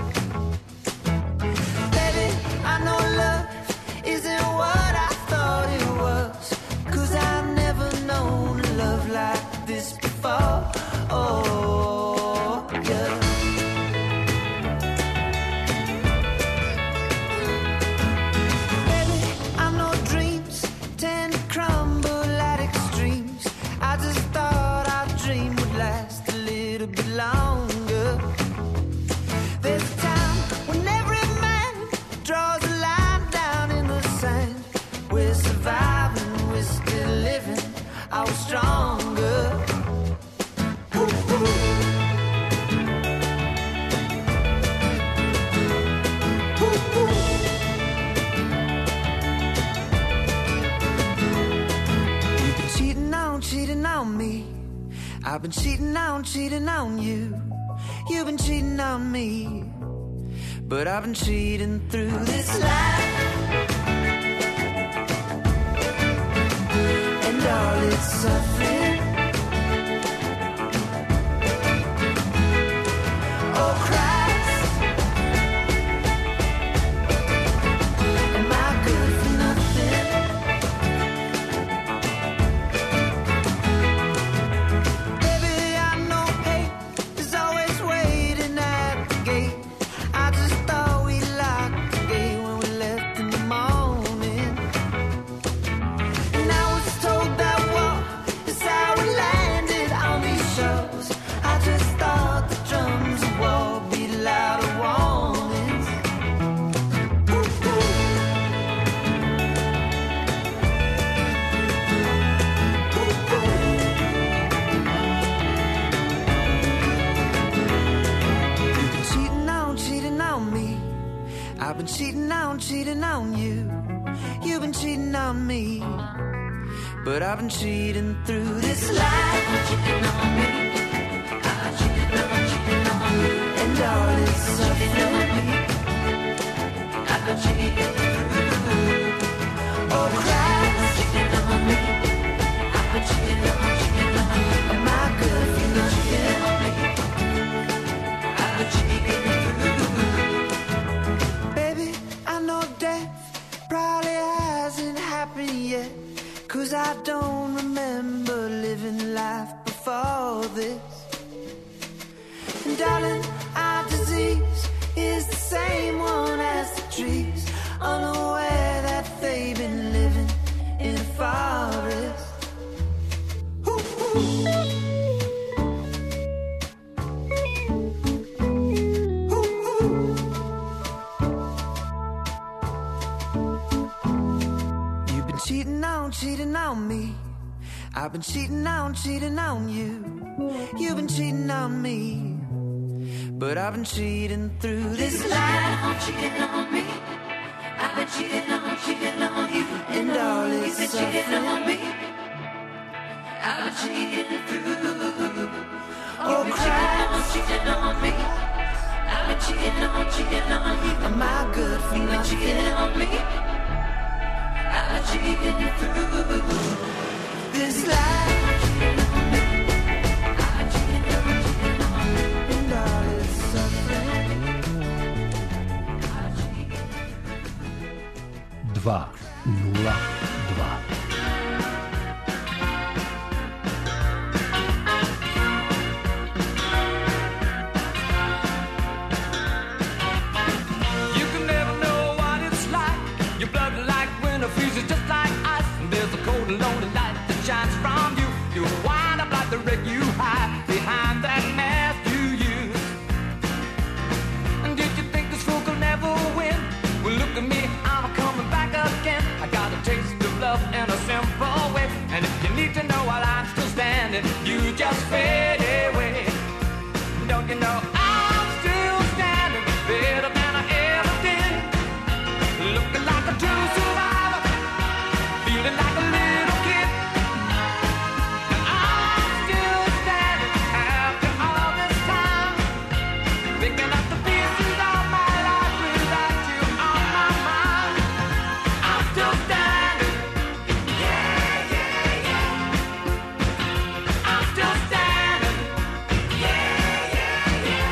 Baby, I know love isn't what I thought it was, 'cause I've never known a love like this before. Oh, yeah. Baby, I know dreams tend to crumble at extremes. I just thought our dream would last a little bit longer. There's a time when every man draws a line down in the sand. We're surviving, we're still living, I was stronger. Ooh, ooh. Ooh, ooh. You've been cheating on me. I've been cheating on you. You've been cheating on me, but I've been cheating through this life, and all its suffering. Oh Christ, on you. You've been cheating on me. But I've been cheating through this life. I've been cheating on me. I've been cheating on you. And all this suffering. I've been cheating through. Oh, Christ. Cheating on me. I've been cheating on you. Am I good for nothing? I've been cheating through. Baby, I know death probably hasn't happened yet. 'Cause I don't remember living life before this. And darling, our disease is the same one as the trees, unaware that they've been living in a forest. You've been cheating on me. I've been cheating on you. You've been cheating on me. But I've been cheating through this life. I'm cheating on me. I've been cheating on you. And all this You've been cheating on me. I've been cheating through. Oh, Christ. Cheating on me. I've been cheating on you. Am I good for nothing? Cheating on me. I've been cheating through this life. Dva, nula, dva. You can never know what it's like. Your blood like winter freezes just like ice. And there's a cold and lonely light that shines from you. You wind up like the wreck you hide behind that mask you use. And did you think this fool could never win? Well, look at me, I'm coming back again. I got a taste of love in a simple way. And if you need to know while I'm still standing, you just fade away. Don't you know I'm still standing better than I ever did? Looking like a true survivor, feeling like a little kid. And I'm still standing after all this time, picking up the pieces of my life without you on my mind. I'm still standing, yeah, yeah, yeah. I'm still standing, yeah, yeah, yeah.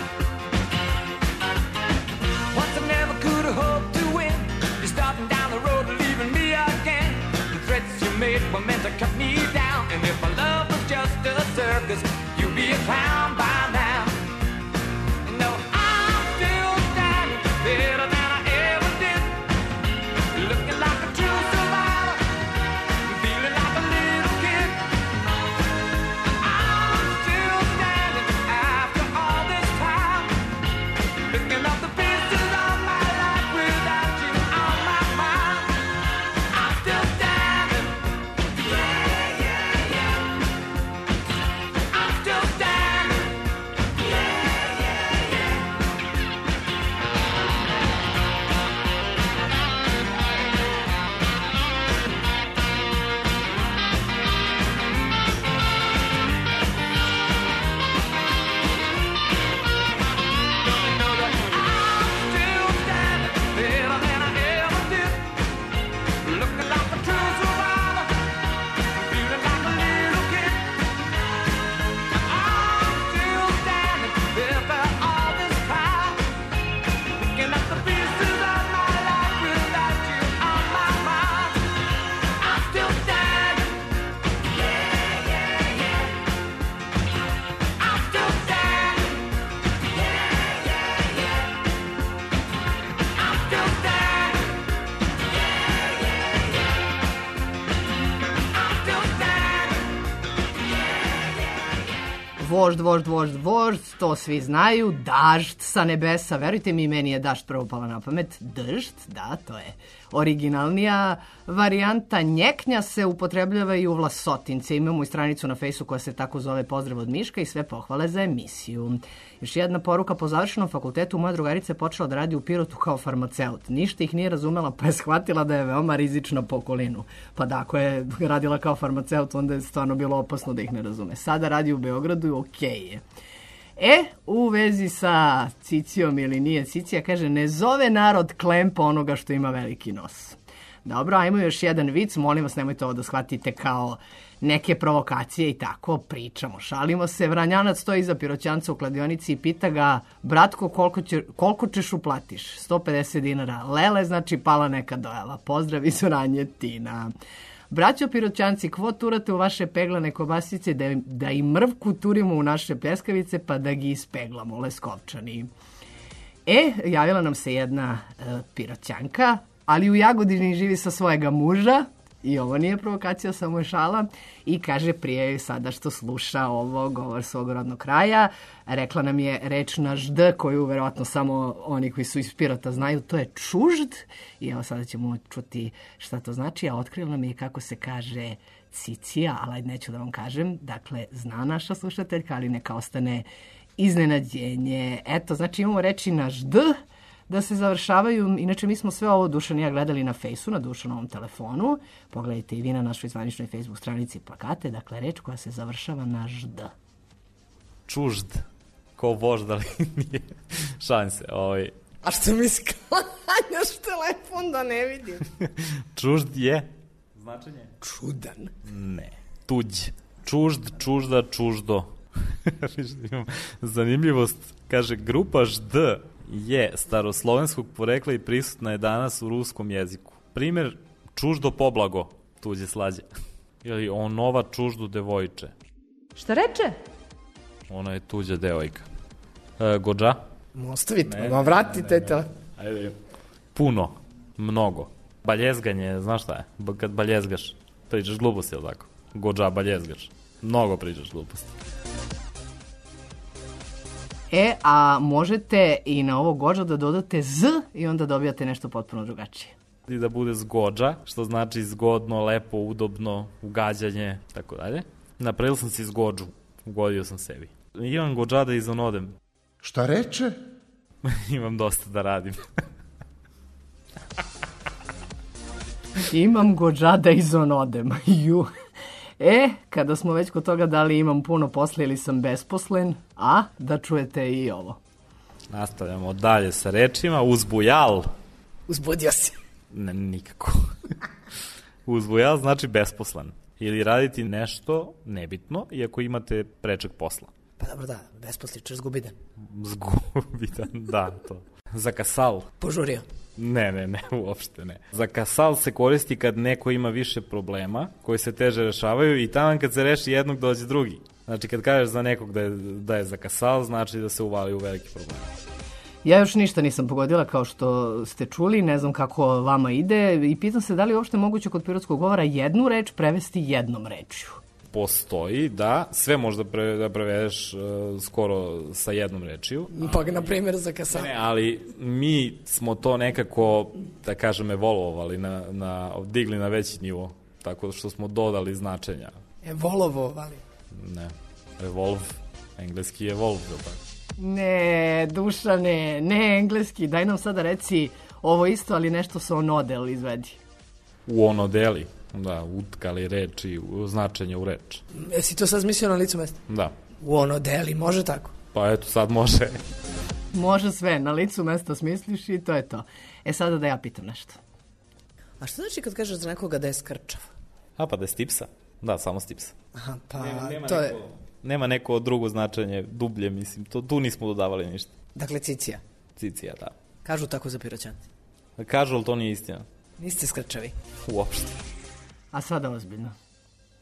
Once I never could have hoped to win. You're starting down the road, leaving me again. The threats you made were meant to cut me down. And if my love was just a circus, you'd be a clown by now. No, I'm still standing better than I ever did. Looking like a true survivor, feeling like a little kid. I'm still standing after all this time, picking up the pieces of my life without you on my mind. I'm still standing, yeah, yeah, yeah. I'm still standing, Vožd, to svi znaju. Dažd sa nebesa, verujte mi, meni je dažd prvo pala na pamet. Držd, da, to je originalnija varijanta. Njeknja se upotrebljava i u Vlasotince. Imamo i stranicu na Fejsu koja se tako zove Pozdrav od Miška i sve pohvale za emisiju. Još jedna poruka, po završenom fakultetu moja drugarica je počela da radi u Pirotu kao farmaceut. Ništa ih nije razumela, pa je shvatila da je veoma rizična po okolinu. Pa da, ako je radila kao farmaceut, onda je stvarno bilo opasno da ih ne razume. Sada radi u Beogradu i okej je. U vezi sa Cicijom ili nije Cicija, kaže, ne zove narod klempa onoga što ima veliki nos. Dobro, ajmo još jedan vic, molim vas, nemojte ovo da shvatite kao neke provokacije i tako, pričamo, šalimo se. Vranjanac stoji iza Piroćanca u kladionici i pita ga, bratko, koliko ćeš uplatiš? 150 dinara. Lele, znači pala neka dojava. Pozdrav iz Vranjetina. Braćo Piroćanci, kvo turate u vaše peglane kobasice da i mrvku turimo u naše pljeskavice pa da gi ispeglamo, Leskovčani. Javila nam se jedna Piroćanka, ali u Jagodini živi sa svojega muža, i ovo nije provokacija, samo je šala, i kaže prije sada što sluša ovo govor svog rodnog kraja, rekla nam je reč na žd, koju verovatno samo oni koji su iz Pirota znaju, to je čužd, i evo sada ćemo čuti šta to znači, a otkrila nam je kako se kaže Cicija, ali neću da vam kažem, dakle zna naša slušateljka, ali neka ostane iznenađenje. Eto, znači imamo reči na žd, da se završavaju. Inače, mi smo sve ovo Dušan i ja gledali na Fejsu, na Dušanovom telefonu. Pogledajte i vi na našoj zvaničnoj Facebook stranici plakate. Dakle, reč koja se završava na žd. Čužd. Ko vožd, ali nije. Šalim se. A što mi sklanjaš telefon da ne vidim? Čužd je? Značenje? Čudan. Ne. Tuđ. Čužd, čužda, čuždo. Imam zanimljivost. Kaže, grupa žd je staroslovenskog porekla i prisutna je danas u ruskom jeziku. Primjer, čuždo poblago, tuđe slađe. Ili onova čuždu devojče. Šta reče? Ona je tuđa devojka. Gođa? Ostavite, vratite to. Ajde. Puno, mnogo. Baljezganje, znaš šta je? Kad baljezgaš, pričaš gluposti, ili tako? Gođa, baljezgaš. Mnogo pričaš gluposti. A možete i na ovo gođa da dodate z i onda dobijate nešto potpuno drugačije. I da bude zgođa, što znači zgodno, lepo, udobno, ugađanje, tako dalje. Napravil sam si zgođu, ugodio sam sebi. Imam gođa da izonodem. Šta reče? Imam dosta da radim. Imam gođa da izonodem. Ju. Kada smo već kod toga da li imam puno posla ili sam besposlen, da čujete i ovo. Nastavljamo dalje sa rečima. Uzbujal. Uzbudio se. Ne, nikako. Uzbujal znači besposlan. Ili raditi nešto nebitno, iako imate prečeg posla. Pa dobro, da, besposličar, zgubidan. Zgubidan, da, to. Zakasal. Požurio. Ne, uopšte ne. Zakasal se koristi kad neko ima više problema koji se teže rešavaju i tamo kad se reši jednog dođe drugi. Znači kad kažeš za nekog da je zakasal, znači da se uvali u veliki problem. Ja još ništa nisam pogodila kao što ste čuli, ne znam kako vama ide i pitam se da li je uopšte moguće kod pirotskog govora jednu reč prevesti jednom rečju. Postoji, da, sve možda da prevedeš skoro sa jednom rečju. Pa na primjer za kasal. Ne, ali mi smo to nekako, da kažem, evolovali, digli na veći nivo, tako što smo dodali značenja. Evolovali? Ne, evolve, engleski evolve, tako. Ne, Dušane, ne engleski, daj nam sada reci ovo isto, ali nešto sa onodel izvedi. U onodeli? Da, utkali reči, značenje u reč. Jesi to sad smislio na licu mesta? Da. U onodeli, može tako? Pa eto, sad može. Može sve, na licu mesta smisliš i to je to. Sada da ja pitam nešto. A što znači kad kažeš za nekoga da je skrčav? Pa da je stipsa. Da, samo stipsa. Aha, pa nema to je... Nema neko drugo značenje, dublje, mislim. Tu nismo dodavali ništa. Dakle, cicija. Cicija, da. Kažu tako za Piroćanci. Kažu, ali to nije istina. Niste skrčavi. Uopšte. A sada ozbiljno.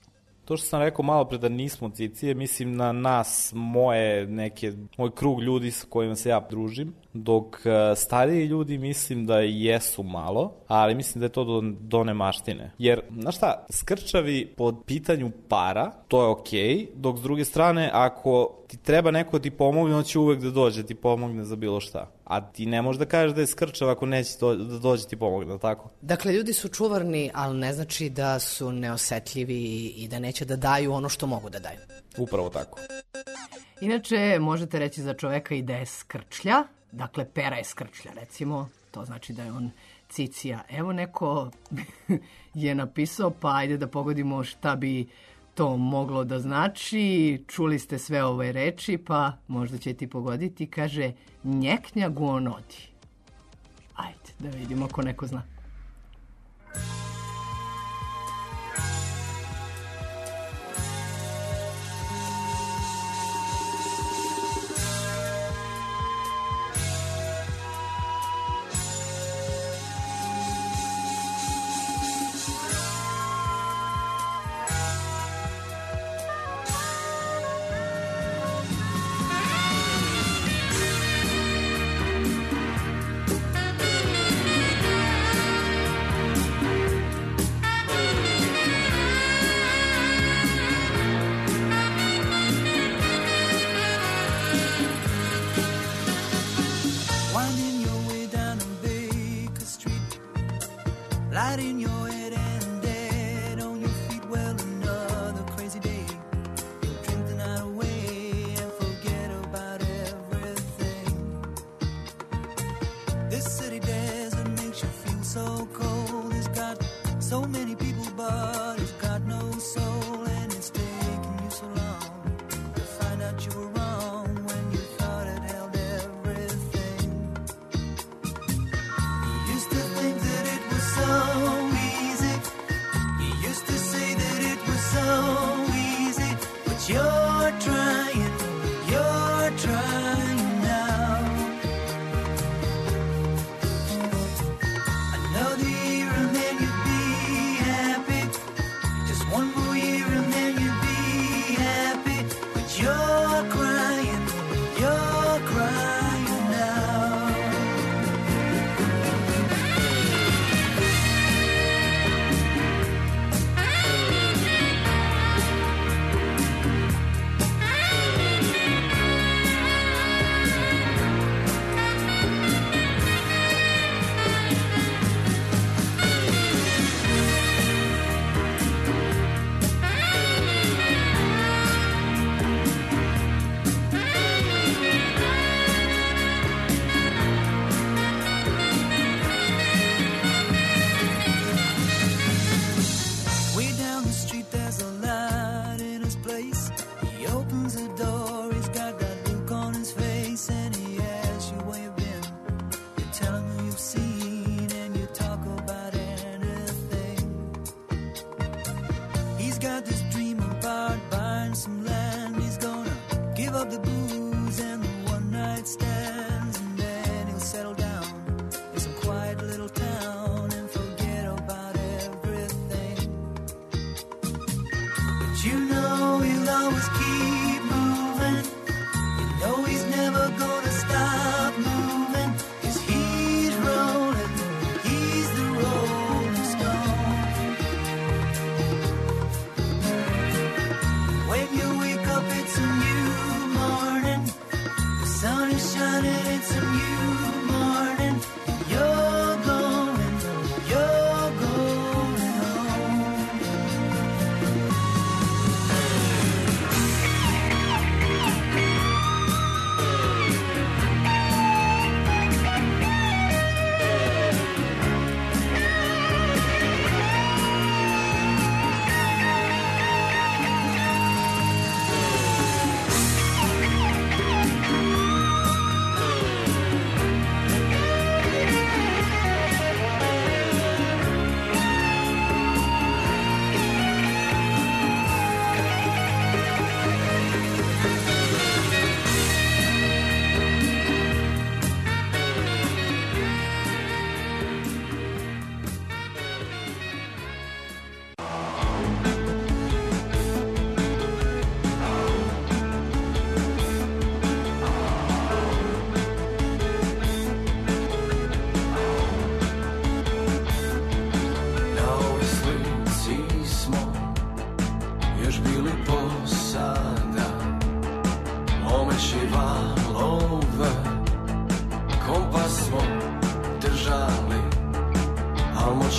To što sam rekao malo pre da nismo cicije, mislim na nas, moj krug ljudi sa kojima se ja družim, dok stariji ljudi mislim da jesu malo, ali mislim da je to do nemaštine. Jer, znaš šta, skrčavi pod pitanju para, to je okej, dok s druge strane, ako ti treba neko ti pomogne, on će uvek da dođe, ti pomogne za bilo šta. A ti ne možeš da kažeš da je skrčav ako neće da dođe ti pomogne, tako? Dakle, ljudi su čuvarni, ali ne znači da su neosetljivi i da neće da daju ono što mogu da daju. Upravo tako. Inače, možete reći za čoveka i da je skrčlja, dakle pera je skrčlja, recimo, to znači da je on cicija. Evo neko je napisao, pa ajde da pogodimo šta bi to moglo da znači. Čuli ste sve ove reči, pa možda će ti pogoditi. Kaže, njeknja guonodi. Ajde, da vidimo ako neko zna.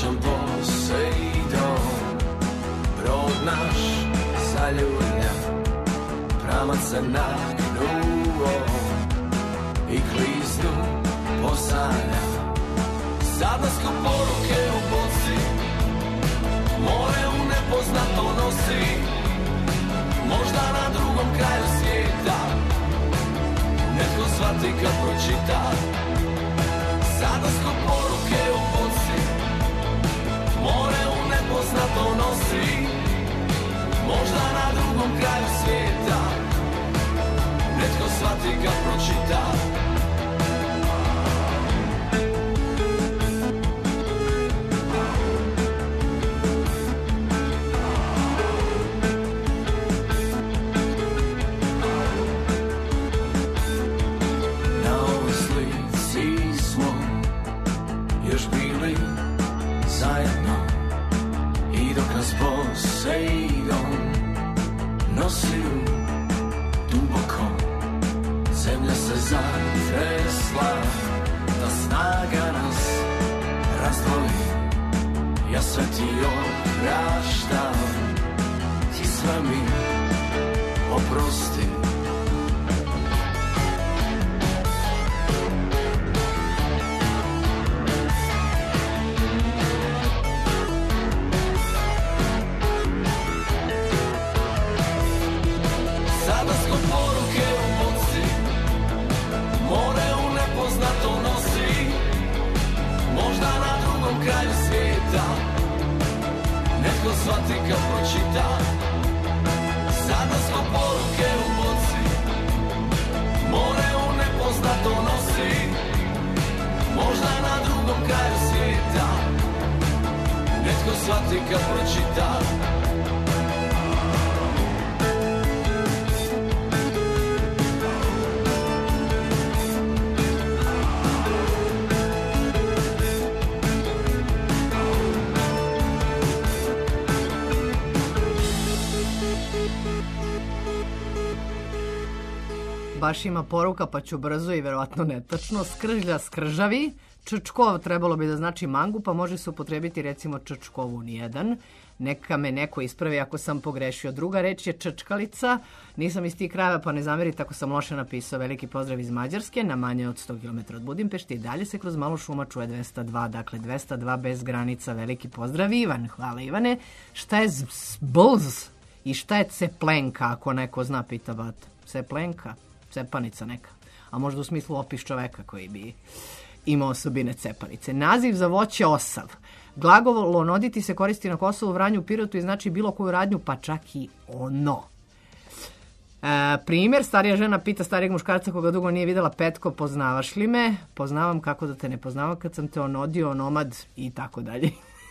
moćan Poseidon, brod naš zaljulja, pramac se nagnuo i kliznu posanja. Sad nas ko poruke u boci, more u nepoznato nosi, možda na drugom kraju svijeta netko shvati kad pročita. Sad nas ko poruke u boci, more u nepoznato nosi, možda na drugom kraju svijeta netko shvati kad pročita. Poseidon nosiju duboko, zemlja se zatresla, ta snaga nas razdvoji. Ja sve ti opraštam, ti sve mi oprosti. Kralju svijeta netko shvati kad pročita. Sada smo poruke u boci, more u nepoznato nosi, možda na drugom kraju svijeta netko shvati kad pročita. Baš ima poruka, pa ću brzo i verovatno netačno. Skržlja, skržavi. Ččkov trebalo bi da znači mangu, pa može se upotrebiti recimo ččkovu nijedan. Neka me neko ispravi ako sam pogrešio. Druga reč je ččkalica. Nisam iz tih krajeva, pa ne zamerite ako sam loše napisao. Veliki pozdrav iz Mađarske, na manje od 100 km od Budimpešte. I dalje se kroz malu šuma čuje 202, dakle 202 bez granica. Veliki pozdrav Ivan. Hvala Ivane. Šta je zblz i šta je ceplenka, ako neko zna, pita Bata. Ceplenka? Cepanica neka, a možda u smislu opis čoveka koji bi imao osobine cepanice. Naziv za voće osav. Glagol onoditi se koristi na Kosovu, Vranju, Pirotu i znači bilo koju radnju, pa čak i ono. Primjer, starija žena pita starijeg muškarca koga dugo nije videla: Petko, poznavaš li me? Poznavam, kako da te ne poznavam kad sam te onodio, onomad i tako dalje.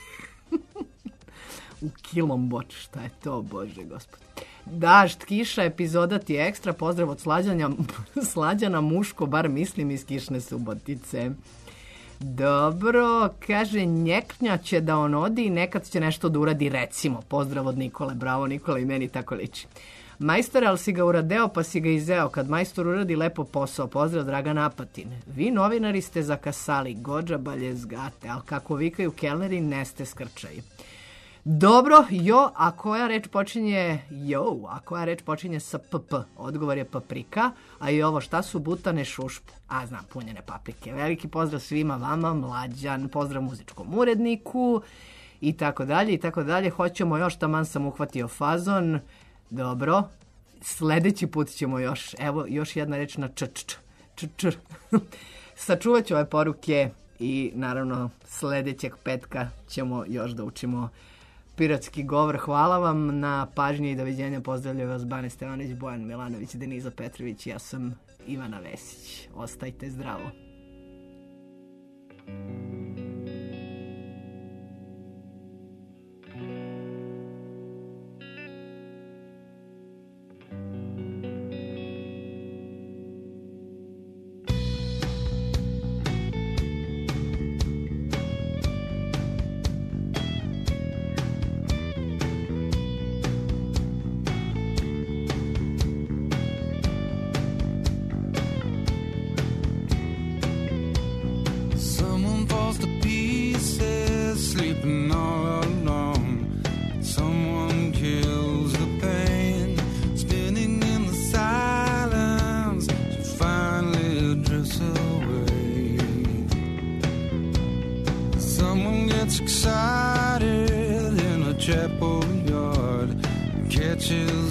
U kilom boč, šta je to, Bože gospode. Dašt, kiša, epizoda ti je ekstra, pozdrav od Slađana muško, bar mislim iz Kišne Subotice. Dobro, kaže, njeknja će da onodi i nekad će nešto da uradi, recimo. Pozdrav od Nikole, bravo Nikola, i meni tako liči. Majstor, ali si ga uradeo pa si ga izeo, kad majstor uradi lepo posao, pozdrav Dragan Apatin. Vi novinari ste zakasali, gođa baljezgate, ali kako vikaju kelneri, neste skrčaji. Dobro, a koja reč počinje sa pp? Odgovor je paprika, a i ovo šta su butane šušpe? A znam, punjene paprike. Veliki pozdrav svima vama, Mlađan, pozdrav muzičkom uredniku i tako dalje i tako dalje. Hoćemo još, taman sam uhvatio fazon. Dobro, sledeći put ćemo još, evo još jedna reč na č. Sačuvat ću ove poruke i naravno sledećeg petka ćemo još da učimo pirotski govor. Hvala vam na pažnji i doviđenja. Pozdravljaju vas Bane Stevanović, Bojan Milanović, Deniza Petrović. Ja sam Ivana Vesić. Ostajte zdravo. sitting all alone. Someone kills the pain, spinning in the silence. She finally drifts away. Someone gets excited in a chapel yard, catches